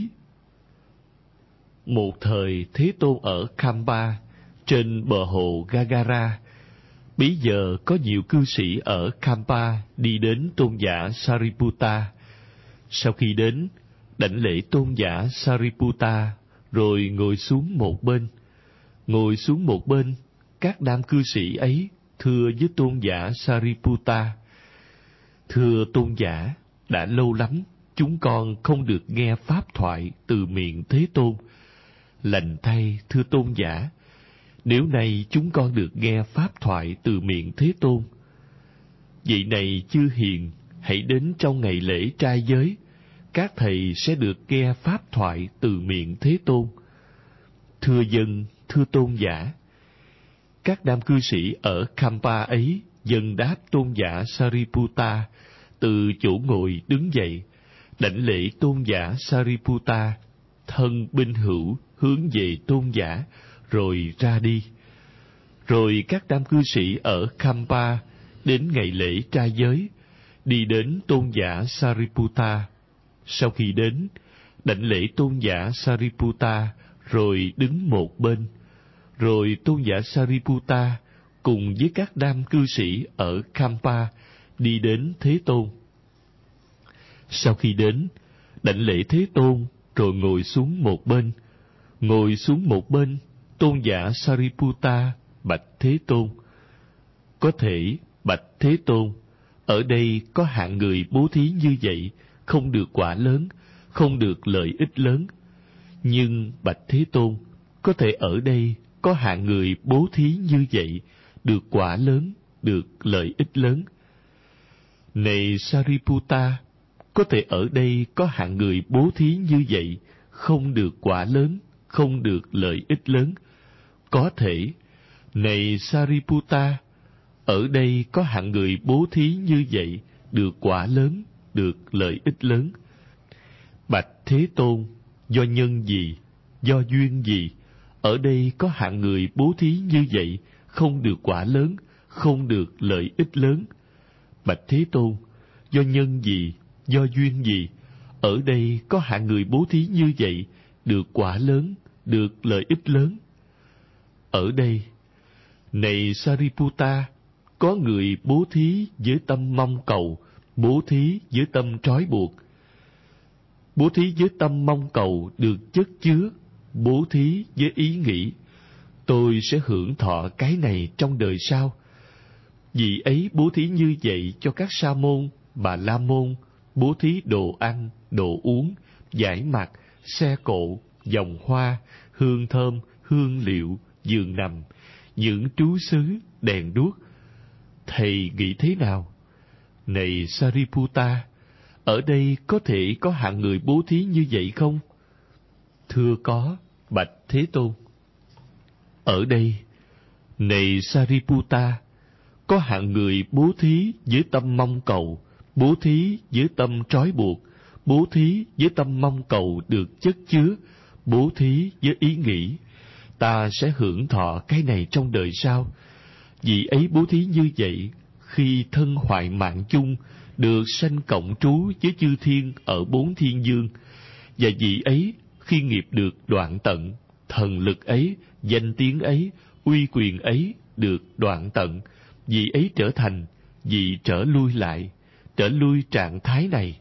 Một thời Thế Tôn ở Kampa, trên bờ hồ Gagara. Bấy giờ có nhiều cư sĩ ở Kampa đi đến tôn giả Sariputta. Sau khi đến, đảnh lễ tôn giả Sariputta, rồi ngồi xuống một bên. Ngồi xuống một bên, các nam cư sĩ ấy thưa với tôn giả Sariputta: Thưa tôn giả, đã lâu lắm chúng con không được nghe pháp thoại từ miệng Thế Tôn. Lành thay, thưa tôn giả, nếu nay chúng con được nghe pháp thoại từ miệng Thế Tôn. Vậy này chư hiền, hãy đến trong ngày lễ trai giới, các thầy sẽ được nghe pháp thoại từ miệng Thế Tôn. Thưa dân, thưa tôn giả. Các nam cư sĩ ở Kampa ấy dâng đáp tôn giả Sariputta, từ chỗ ngồi đứng dậy, đảnh lễ tôn giả Sariputta, thân bên hữu hướng về tôn giả, rồi ra đi. Rồi các nam cư sĩ ở Kampa đến ngày lễ trai giới, đi đến tôn giả Sariputta. Sau khi đến, đảnh lễ tôn giả Sariputta rồi đứng một bên. Rồi tôn giả Sariputta cùng với các nam cư sĩ ở Kampa đi đến Thế Tôn. Sau khi đến, đảnh lễ Thế Tôn rồi ngồi xuống một bên. Ngồi xuống một bên, tôn giả Sariputta bạch Thế Tôn: có thể, bạch Thế Tôn, ở đây có hạng người bố thí như vậy, không được quả lớn, không được lợi ích lớn. Nhưng bạch Thế Tôn, có thể ở đây có hạng người bố thí như vậy, được quả lớn, được lợi ích lớn. Này Sariputta, có thể ở đây có hạng người bố thí như vậy, không được quả lớn, không được lợi ích lớn. Có thể. Này Sariputta, ở đây có hạng người bố thí như vậy, được quả lớn, được lợi ích lớn. Bạch Thế Tôn, do nhân gì, do duyên gì, ở đây có hạng người bố thí như vậy, không được quả lớn, không được lợi ích lớn. Bạch Thế Tôn, do nhân gì, do duyên gì, ở đây có hạng người bố thí như vậy, được quả lớn, được lợi ích lớn. Ở đây, này Sariputta, có người bố thí với tâm mong cầu, bố thí với tâm trói buộc. Bố thí với tâm mong cầu được chất chứa, bố thí với ý nghĩ: tôi sẽ hưởng thọ cái này trong đời sau. Vì ấy bố thí như vậy cho các sa môn, bà la môn, bố thí đồ ăn, đồ uống, giải mặt, xe cộ, vòng hoa, hương thơm, hương liệu, giường nằm, những trú xứ, đèn đuốc. Thầy nghĩ thế nào? Này Sariputta, ở đây có thể có hạng người bố thí như vậy không? Thưa có, bạch Thế Tôn. Ở đây, này Sariputta, có hạng người bố thí với tâm mong cầu, bố thí với tâm trói buộc, bố thí với tâm mong cầu được chất chứa, bố thí với ý nghĩ: ta sẽ hưởng thọ cái này trong đời sau. Vì ấy bố thí như vậy, khi thân hoại mạng chung, được sanh cộng trú với chư thiên ở bốn thiên dương. Và vì ấy, khi nghiệp được đoạn tận, thần lực ấy, danh tiếng ấy, uy quyền ấy được đoạn tận, vì ấy trở thành, vì trở lui lại, trở lui trạng thái này.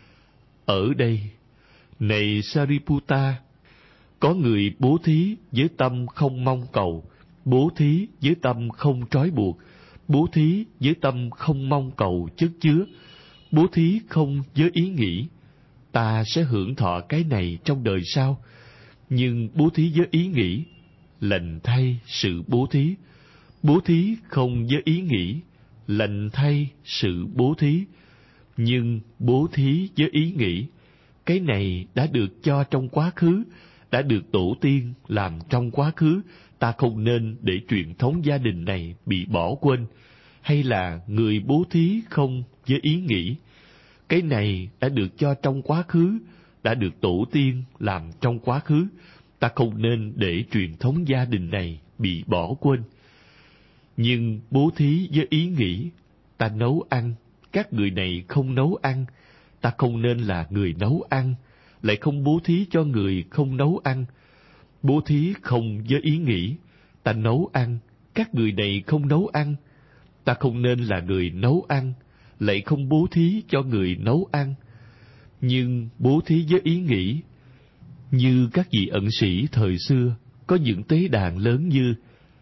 Ở đây, này Sariputta, có người bố thí với tâm không mong cầu, bố thí với tâm không trói buộc, bố thí với tâm không mong cầu chất chứa, bố thí không với ý nghĩ: ta sẽ hưởng thọ cái này trong đời sau. Nhưng bố thí với ý nghĩ: lành thay sự bố thí. Bố thí không với ý nghĩ: lành thay sự bố thí. Nhưng bố thí với ý nghĩ: cái này đã được cho trong quá khứ, đã được tổ tiên làm trong quá khứ, ta không nên để truyền thống gia đình này bị bỏ quên. Hay là người bố thí không với ý nghĩ: cái này đã được cho trong quá khứ, đã được tổ tiên làm trong quá khứ, ta không nên để truyền thống gia đình này bị bỏ quên. Nhưng bố thí với ý nghĩ: ta nấu ăn, các người này không nấu ăn, ta không nên là người nấu ăn, lại không bố thí cho người không nấu ăn. Bố thí không với ý nghĩ: ta nấu ăn, các người này không nấu ăn, ta không nên là người nấu ăn, lại không bố thí cho người nấu ăn. Nhưng bố thí với ý nghĩ: như các vị ẩn sĩ thời xưa có những tế đàn lớn như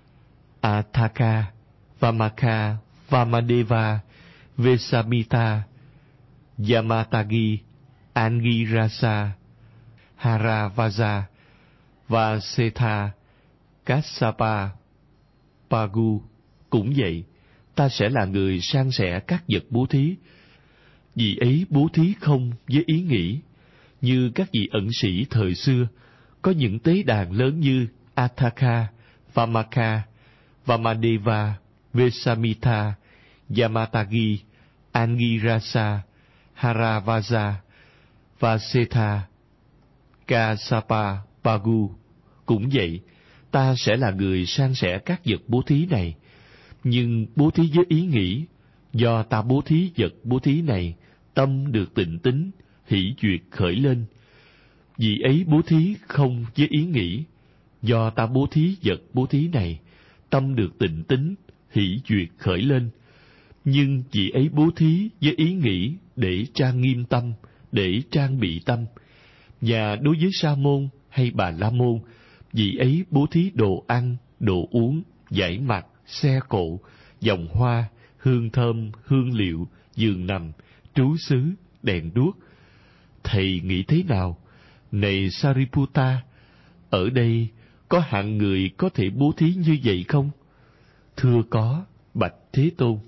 Athaka, Vamaka, Vamadeva, Vesamita, Yamatagi, Angirasa, Haravaja, Vasetha, Kassapa, Pagu. Cũng vậy, ta sẽ là người san sẻ các vật bố thí. Vì ấy bố thí không với ý nghĩ. Như các vị ẩn sĩ thời xưa có những tế đàn lớn như Athaka, Vamaka, Vamadeva, Vesamita, Yamatagi, Angirasa, Haravaja, Vasetha, Kassapa, Pagu. Cũng vậy, ta sẽ là người san sẻ các vật bố thí này. Nhưng bố thí với ý nghĩ: Do ta bố thí vật bố thí này, tâm được tịnh tín, hỷ duyệt khởi lên. Vì ấy bố thí không với ý nghĩ. Do ta bố thí vật bố thí này, tâm được tịnh tín, hỷ duyệt khởi lên. Nhưng vì ấy bố thí với ý nghĩ để trang nghiêm tâm, để trang bị tâm. Và đối với sa môn hay bà la môn, vì ấy bố thí đồ ăn, đồ uống, giải mặt, xe cộ, vòng hoa, hương thơm, hương liệu, giường nằm, trú xứ, đèn đuốc. Thầy nghĩ thế nào? Này Sariputta, ở đây có hạng người có thể bố thí như vậy không? Thưa có, bạch Thế Tôn.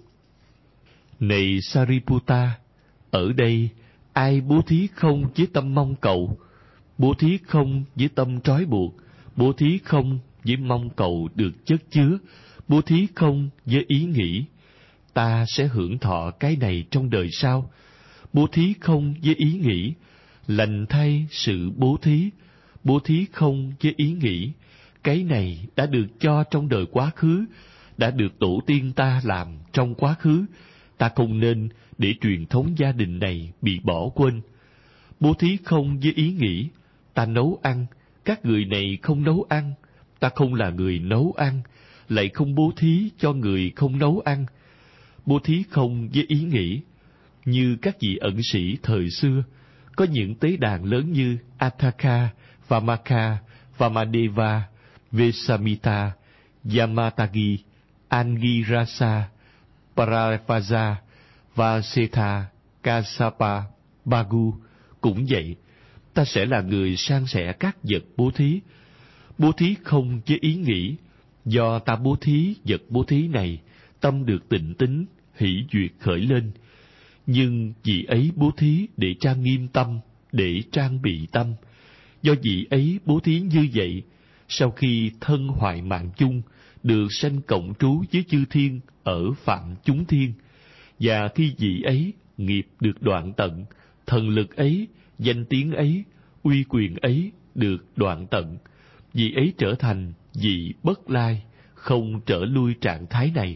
Này Sariputta, ở đây ai bố thí không với tâm mong cầu, bố thí không với tâm trói buộc, bố thí không với mong cầu được chất chứa, bố thí không với ý nghĩ, ta sẽ hưởng thọ cái này trong đời sau. Bố thí không với ý nghĩ, lành thay sự bố thí. Bố thí không với ý nghĩ, cái này đã được cho trong đời quá khứ, đã được tổ tiên ta làm trong quá khứ. Ta không nên để truyền thống gia đình này bị bỏ quên. Bố thí không với ý nghĩ, ta nấu ăn, các người này không nấu ăn. Ta không là người nấu ăn, lại không bố thí cho người không nấu ăn. Bố thí không với ý nghĩ, như các vị ẩn sĩ thời xưa, có những tế đàn lớn như Atthaka, Vamaka, Vamadeva, Vesamita, Yamatagi, Angirasa, Paravaja, Vasetha, Kassapa, Bagu. Cũng vậy, ta sẽ là người san sẻ các vật bố thí. Bố thí không với ý nghĩ, do ta bố thí vật bố thí này, tâm được tịnh tín, hỷ duyệt khởi lên. Nhưng vị ấy bố thí để trang nghiêm tâm, để trang bị tâm. Do vị ấy bố thí như vậy, sau khi thân hoại mạng chung, được sanh cộng trú với chư thiên ở phạm chúng thiên. Và khi vị ấy nghiệp được đoạn tận, thần lực ấy, danh tiếng ấy, uy quyền ấy được đoạn tận, vị ấy trở thành vị bất lai, không trở lui trạng thái này.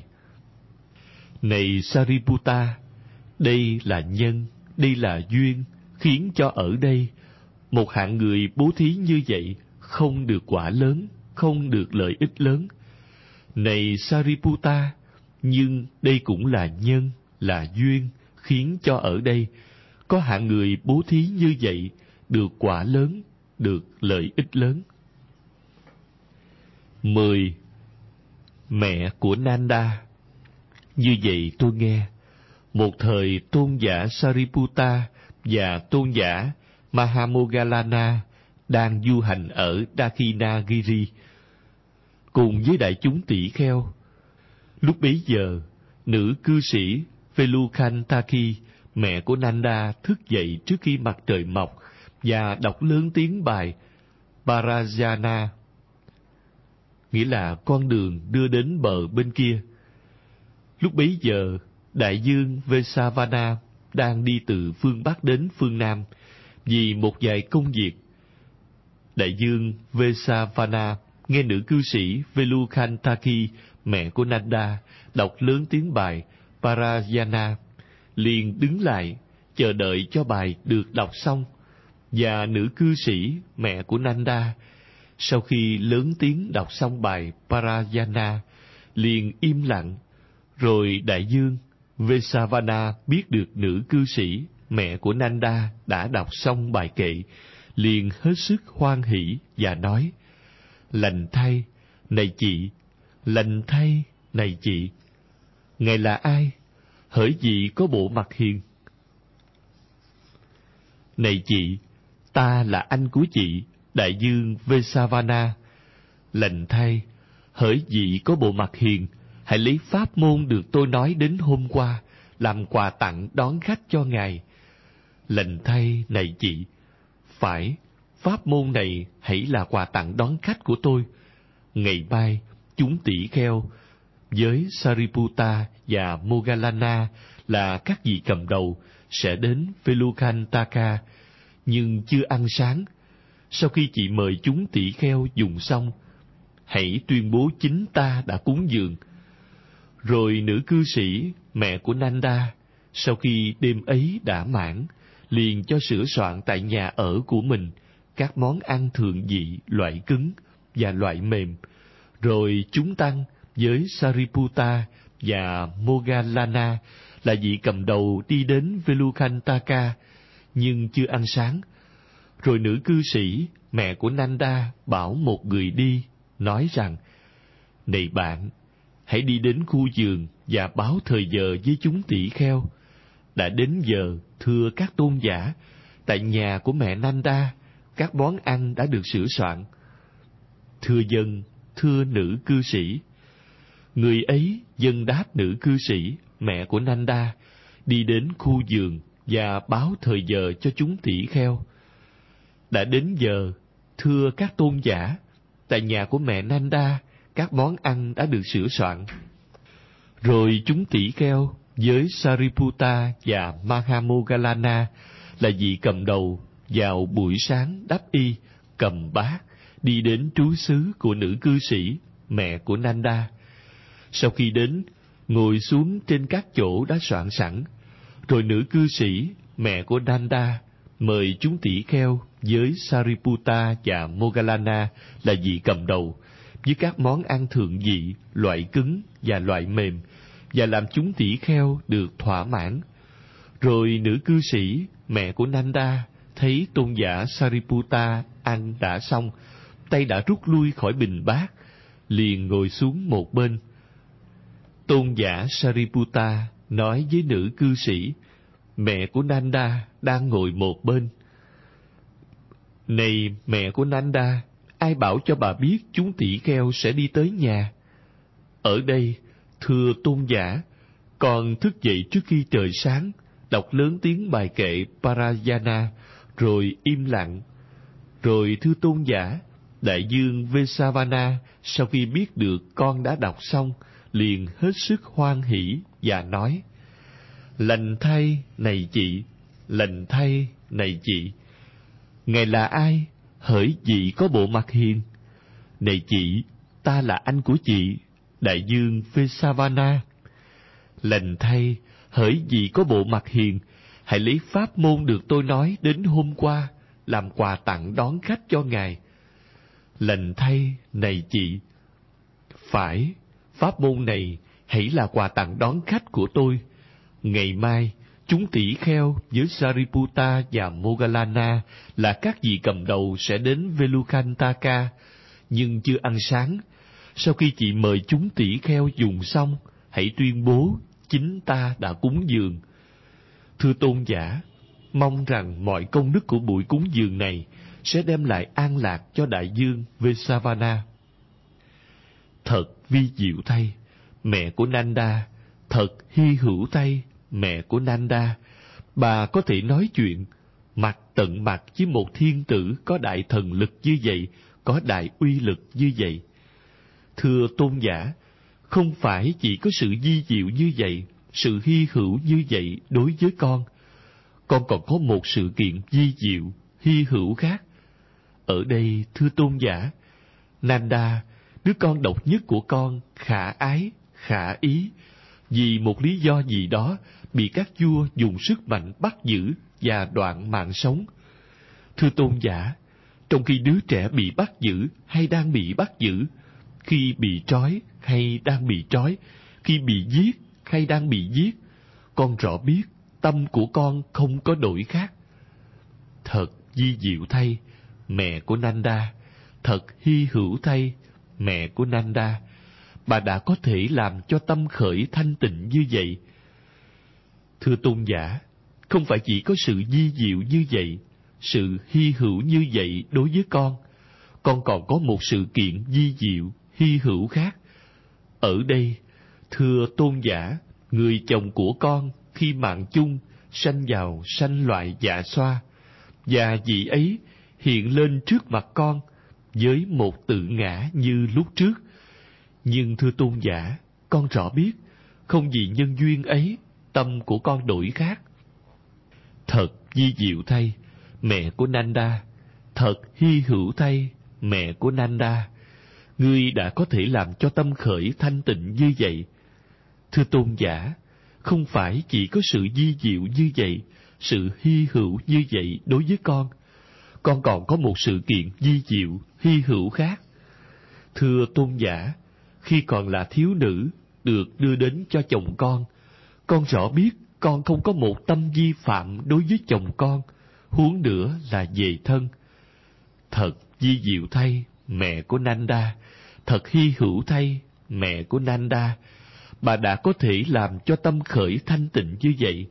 Này Sariputta, đây là nhân, đây là duyên, khiến cho ở đây, một hạng người bố thí như vậy không được quả lớn, không được lợi ích lớn. Này Sariputta, nhưng đây cũng là nhân, là duyên, khiến cho ở đây, có hạng người bố thí như vậy được quả lớn, được lợi ích lớn. Mười. Mẹ của Nanda. Như vậy tôi nghe, một thời tôn giả Sariputta và tôn giả Mahamoggallana đang du hành ở Dakhinagiri cùng với đại chúng tỷ kheo. Lúc bấy giờ, nữ cư sĩ Velukantaki, mẹ của Nanda, thức dậy trước khi mặt trời mọc và đọc lớn tiếng bài Parajana, nghĩa là con đường đưa đến bờ bên kia. Lúc bấy giờ, đại dương Vesavana đang đi từ phương Bắc đến phương Nam vì một vài công việc. Đại dương Vesavana nghe nữ cư sĩ Velukantaki, mẹ của Nanda, đọc lớn tiếng bài Parayana, liền đứng lại chờ đợi cho bài được đọc xong. Và nữ cư sĩ mẹ của Nanda, sau khi lớn tiếng đọc xong bài Parayana, liền im lặng. Rồi đại dương Vesavana biết được nữ cư sĩ mẹ của Nanda đã đọc xong bài kệ, liền hết sức hoan hỷ và nói: lành thay, này chị, lành thay, này chị. Ngài là ai? Hỡi vị có bộ mặt hiền. Này chị, ta là anh của chị, đại dương Vesavana. Lành thay, hỡi vị có bộ mặt hiền, hãy lấy pháp môn được tôi nói đến hôm qua làm quà tặng đón khách cho ngài. Lành thay, này chị, phải, pháp môn này hãy là quà tặng đón khách của tôi. Ngày mai, chúng tỷ kheo với Sariputta và Moggallana là các vị cầm đầu sẽ đến Velukantaka, nhưng chưa ăn sáng. Sau khi chị mời chúng tỷ kheo dùng xong, hãy tuyên bố chính ta đã cúng dường. Rồi nữ cư sĩ, mẹ của Nanda, sau khi đêm ấy đã mãn, liền cho sửa soạn tại nhà ở của mình các món ăn thượng vị loại cứng và loại mềm. Rồi chúng tăng với Sariputta và Moggallana là vị cầm đầu đi đến Velukantaka, nhưng chưa ăn sáng. Rồi nữ cư sĩ, mẹ của Nanda, bảo một người đi, nói rằng: Này bạn, hãy đi đến khu vườn và báo thời giờ với chúng tỷ kheo. Đã đến giờ, thưa các tôn giả, tại nhà của mẹ Nanda, các món ăn đã được sửa soạn. Thưa dân, thưa nữ cư sĩ. Người ấy dân đáp nữ cư sĩ, mẹ của Nanda, đi đến khu vườn và báo thời giờ cho chúng tỷ kheo. Đã đến giờ, thưa các tôn giả, tại nhà của mẹ Nanda, các món ăn đã được sửa soạn. Rồi chúng tỷ kheo với Sariputta và Mahamoggallana là vị cầm đầu vào buổi sáng đắp y, cầm bát, đi đến trú xứ của nữ cư sĩ, mẹ của Nanda. Sau khi đến, ngồi xuống trên các chỗ đã soạn sẵn. Rồi nữ cư sĩ, mẹ của Nanda, mời chúng tỷ kheo với Sariputta và Moggallana là vị cầm đầu, với các món ăn thượng vị, loại cứng và loại mềm, và làm chúng tỷ kheo được thỏa mãn. Rồi nữ cư sĩ, mẹ của Nanda, thấy tôn giả Sariputta ăn đã xong, tay đã rút lui khỏi bình bát, liền ngồi xuống một bên. Tôn giả Sariputta nói với nữ cư sĩ, mẹ của Nanda đang ngồi một bên: Này mẹ của Nanda, ai bảo cho bà biết chúng tỷ kheo sẽ đi tới nhà? Ở đây, thưa tôn giả, con thức dậy trước khi trời sáng, đọc lớn tiếng bài kệ Parayana, rồi im lặng. Rồi thưa tôn giả, đại dương Vesavana sau khi biết được con đã đọc xong, liền hết sức hoan hỷ và nói: Lành thay này chị, lành thay này chị. Ngài là ai? Hỡi chị có bộ mặt hiền. Này chị, ta là anh của chị, đại dương Vesavana. Lành thay, hỡi chị có bộ mặt hiền, hãy lấy pháp môn được tôi nói đến hôm qua làm quà tặng đón khách cho ngài. Lành thay này chị. Phải, pháp môn này hãy là quà tặng đón khách của tôi. Ngày mai, chúng tỷ kheo với Sariputta và Moggallana là các vị cầm đầu sẽ đến Velukantaka, nhưng chưa ăn sáng. Sau khi chị mời chúng tỷ kheo dùng xong, hãy tuyên bố chính ta đã cúng dường. Thưa tôn giả, mong rằng mọi công đức của buổi cúng dường này sẽ đem lại an lạc cho đại dương Vesavana. Thật vi diệu thay, mẹ của Nanda, thật hy hữu thay, mẹ của Nanda, bà có thể nói chuyện mặt tận mặt với một thiên tử có đại thần lực như vậy, có đại uy lực như vậy. Thưa tôn giả, không phải chỉ có sự vi diệu như vậy, sự hy hữu như vậy đối với con. Con còn có một sự kiện vi diệu, hy hữu khác. Ở đây, thưa tôn giả, Nanda, đứa con độc nhất của con, khả ái, khả ý, vì một lý do gì đó bị các vua dùng sức mạnh bắt giữ và đoạn mạng sống. Thưa tôn giả, trong khi đứa trẻ bị bắt giữ hay đang bị bắt giữ, khi bị trói hay đang bị trói, khi bị giết hay đang bị giết, con rõ biết tâm của con không có đổi khác. Thật vi diệu thay, mẹ của Nanda, thật hy hữu thay, mẹ của Nanda, bà đã có thể làm cho tâm khởi thanh tịnh như vậy. Thưa tôn giả, không phải chỉ có sự vi diệu như vậy, sự hy hữu như vậy đối với con, con còn có một sự kiện vi diệu, hy hữu khác. Ở đây, thưa tôn giả, người chồng của con khi mạng chung sanh vào sanh loại dạ xoa, và vị ấy hiện lên trước mặt con với một tự ngã như lúc trước. Nhưng thưa tôn giả, con rõ biết, không vì nhân duyên ấy, tâm của con đổi khác. Thật vi diệu thay, mẹ của Nanda, thật hy hữu thay, mẹ của Nanda, ngươi đã có thể làm cho tâm khởi thanh tịnh như vậy. Thưa tôn giả, không phải chỉ có sự vi diệu như vậy, sự hy hữu như vậy đối với con. Con còn có một sự kiện vi diệu, hy hữu khác. Thưa tôn giả, khi còn là thiếu nữ, được đưa đến cho chồng con, con rõ biết con không có một tâm vi phạm đối với chồng con, huống nữa là về thân. Thật vi diệu thay, mẹ của Nanda, thật hy hữu thay, mẹ của Nanda, bà đã có thể làm cho tâm khởi thanh tịnh như vậy.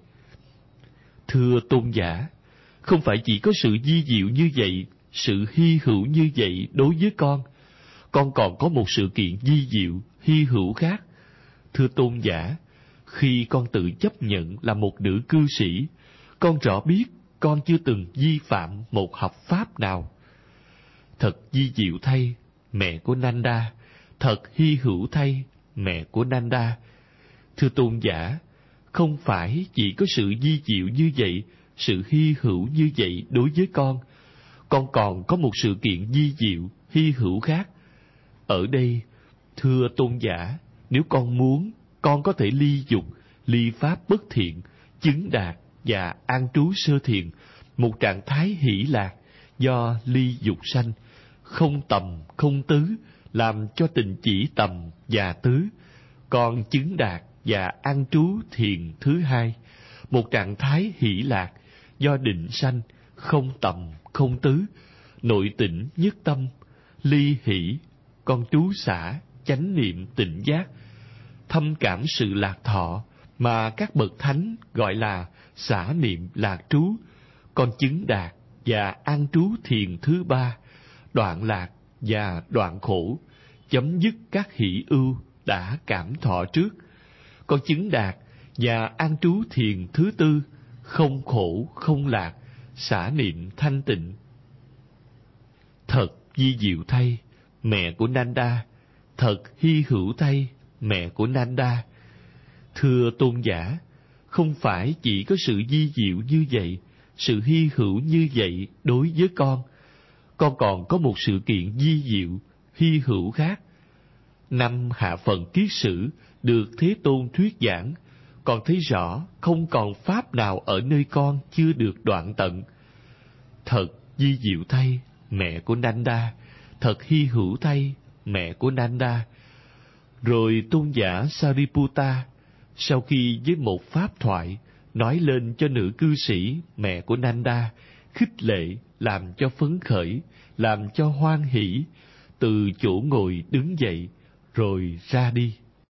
Thưa tôn giả, không phải chỉ có sự vi diệu như vậy, sự hy hữu như vậy đối với con, con còn có một sự kiện vi diệu, hy hữu khác. Thưa tôn giả, khi con tự chấp nhận là một nữ cư sĩ, con rõ biết con chưa từng vi phạm một hợp pháp nào. Thật vi diệu thay, mẹ của Nanda, thật hy hữu thay, mẹ của Nanda. Thưa tôn giả, không phải chỉ có sự vi diệu như vậy, sự hy hữu như vậy đối với con, con còn có một sự kiện vi diệu, hy hữu khác. Ở đây, thưa tôn giả, nếu con muốn, con có thể ly dục, ly pháp bất thiện, chứng đạt và an trú sơ thiền, một trạng thái hỷ lạc do ly dục sanh, không tầm, không tứ, làm cho tình chỉ tầm và tứ. Con chứng đạt và an trú thiền thứ hai, một trạng thái hỷ lạc do định sanh, không tầm, không tứ, nội tĩnh nhất tâm, ly hỷ, con trú xả, chánh niệm tịnh giác, thâm cảm sự lạc thọ mà các bậc thánh gọi là xả niệm lạc trú. Con chứng đạt và an trú thiền thứ ba, đoạn lạc và đoạn khổ, chấm dứt các hỷ ưu đã cảm thọ trước. Con chứng đạt và an trú thiền thứ tư, không khổ không lạc, xả niệm thanh tịnh. Thật vi diệu thay, mẹ của Nanda, thật hy hữu thay, mẹ của Nanda. Thưa tôn giả, không phải chỉ có sự vi diệu như vậy, sự hy hữu như vậy đối với con, con còn có một sự kiện vi diệu, hy hữu khác. Năm hạ phần kiết sử được Thế Tôn thuyết giảng, con thấy rõ không còn pháp nào ở nơi con chưa được đoạn tận. Thật vi diệu thay, mẹ của Nanda, thật hy hữu thay, mẹ của Nanda. Rồi tôn giả Sariputta, sau khi với một pháp thoại, nói lên cho nữ cư sĩ, mẹ của Nanda, khích lệ, làm cho phấn khởi, làm cho hoan hỷ, từ chỗ ngồi đứng dậy, rồi ra đi.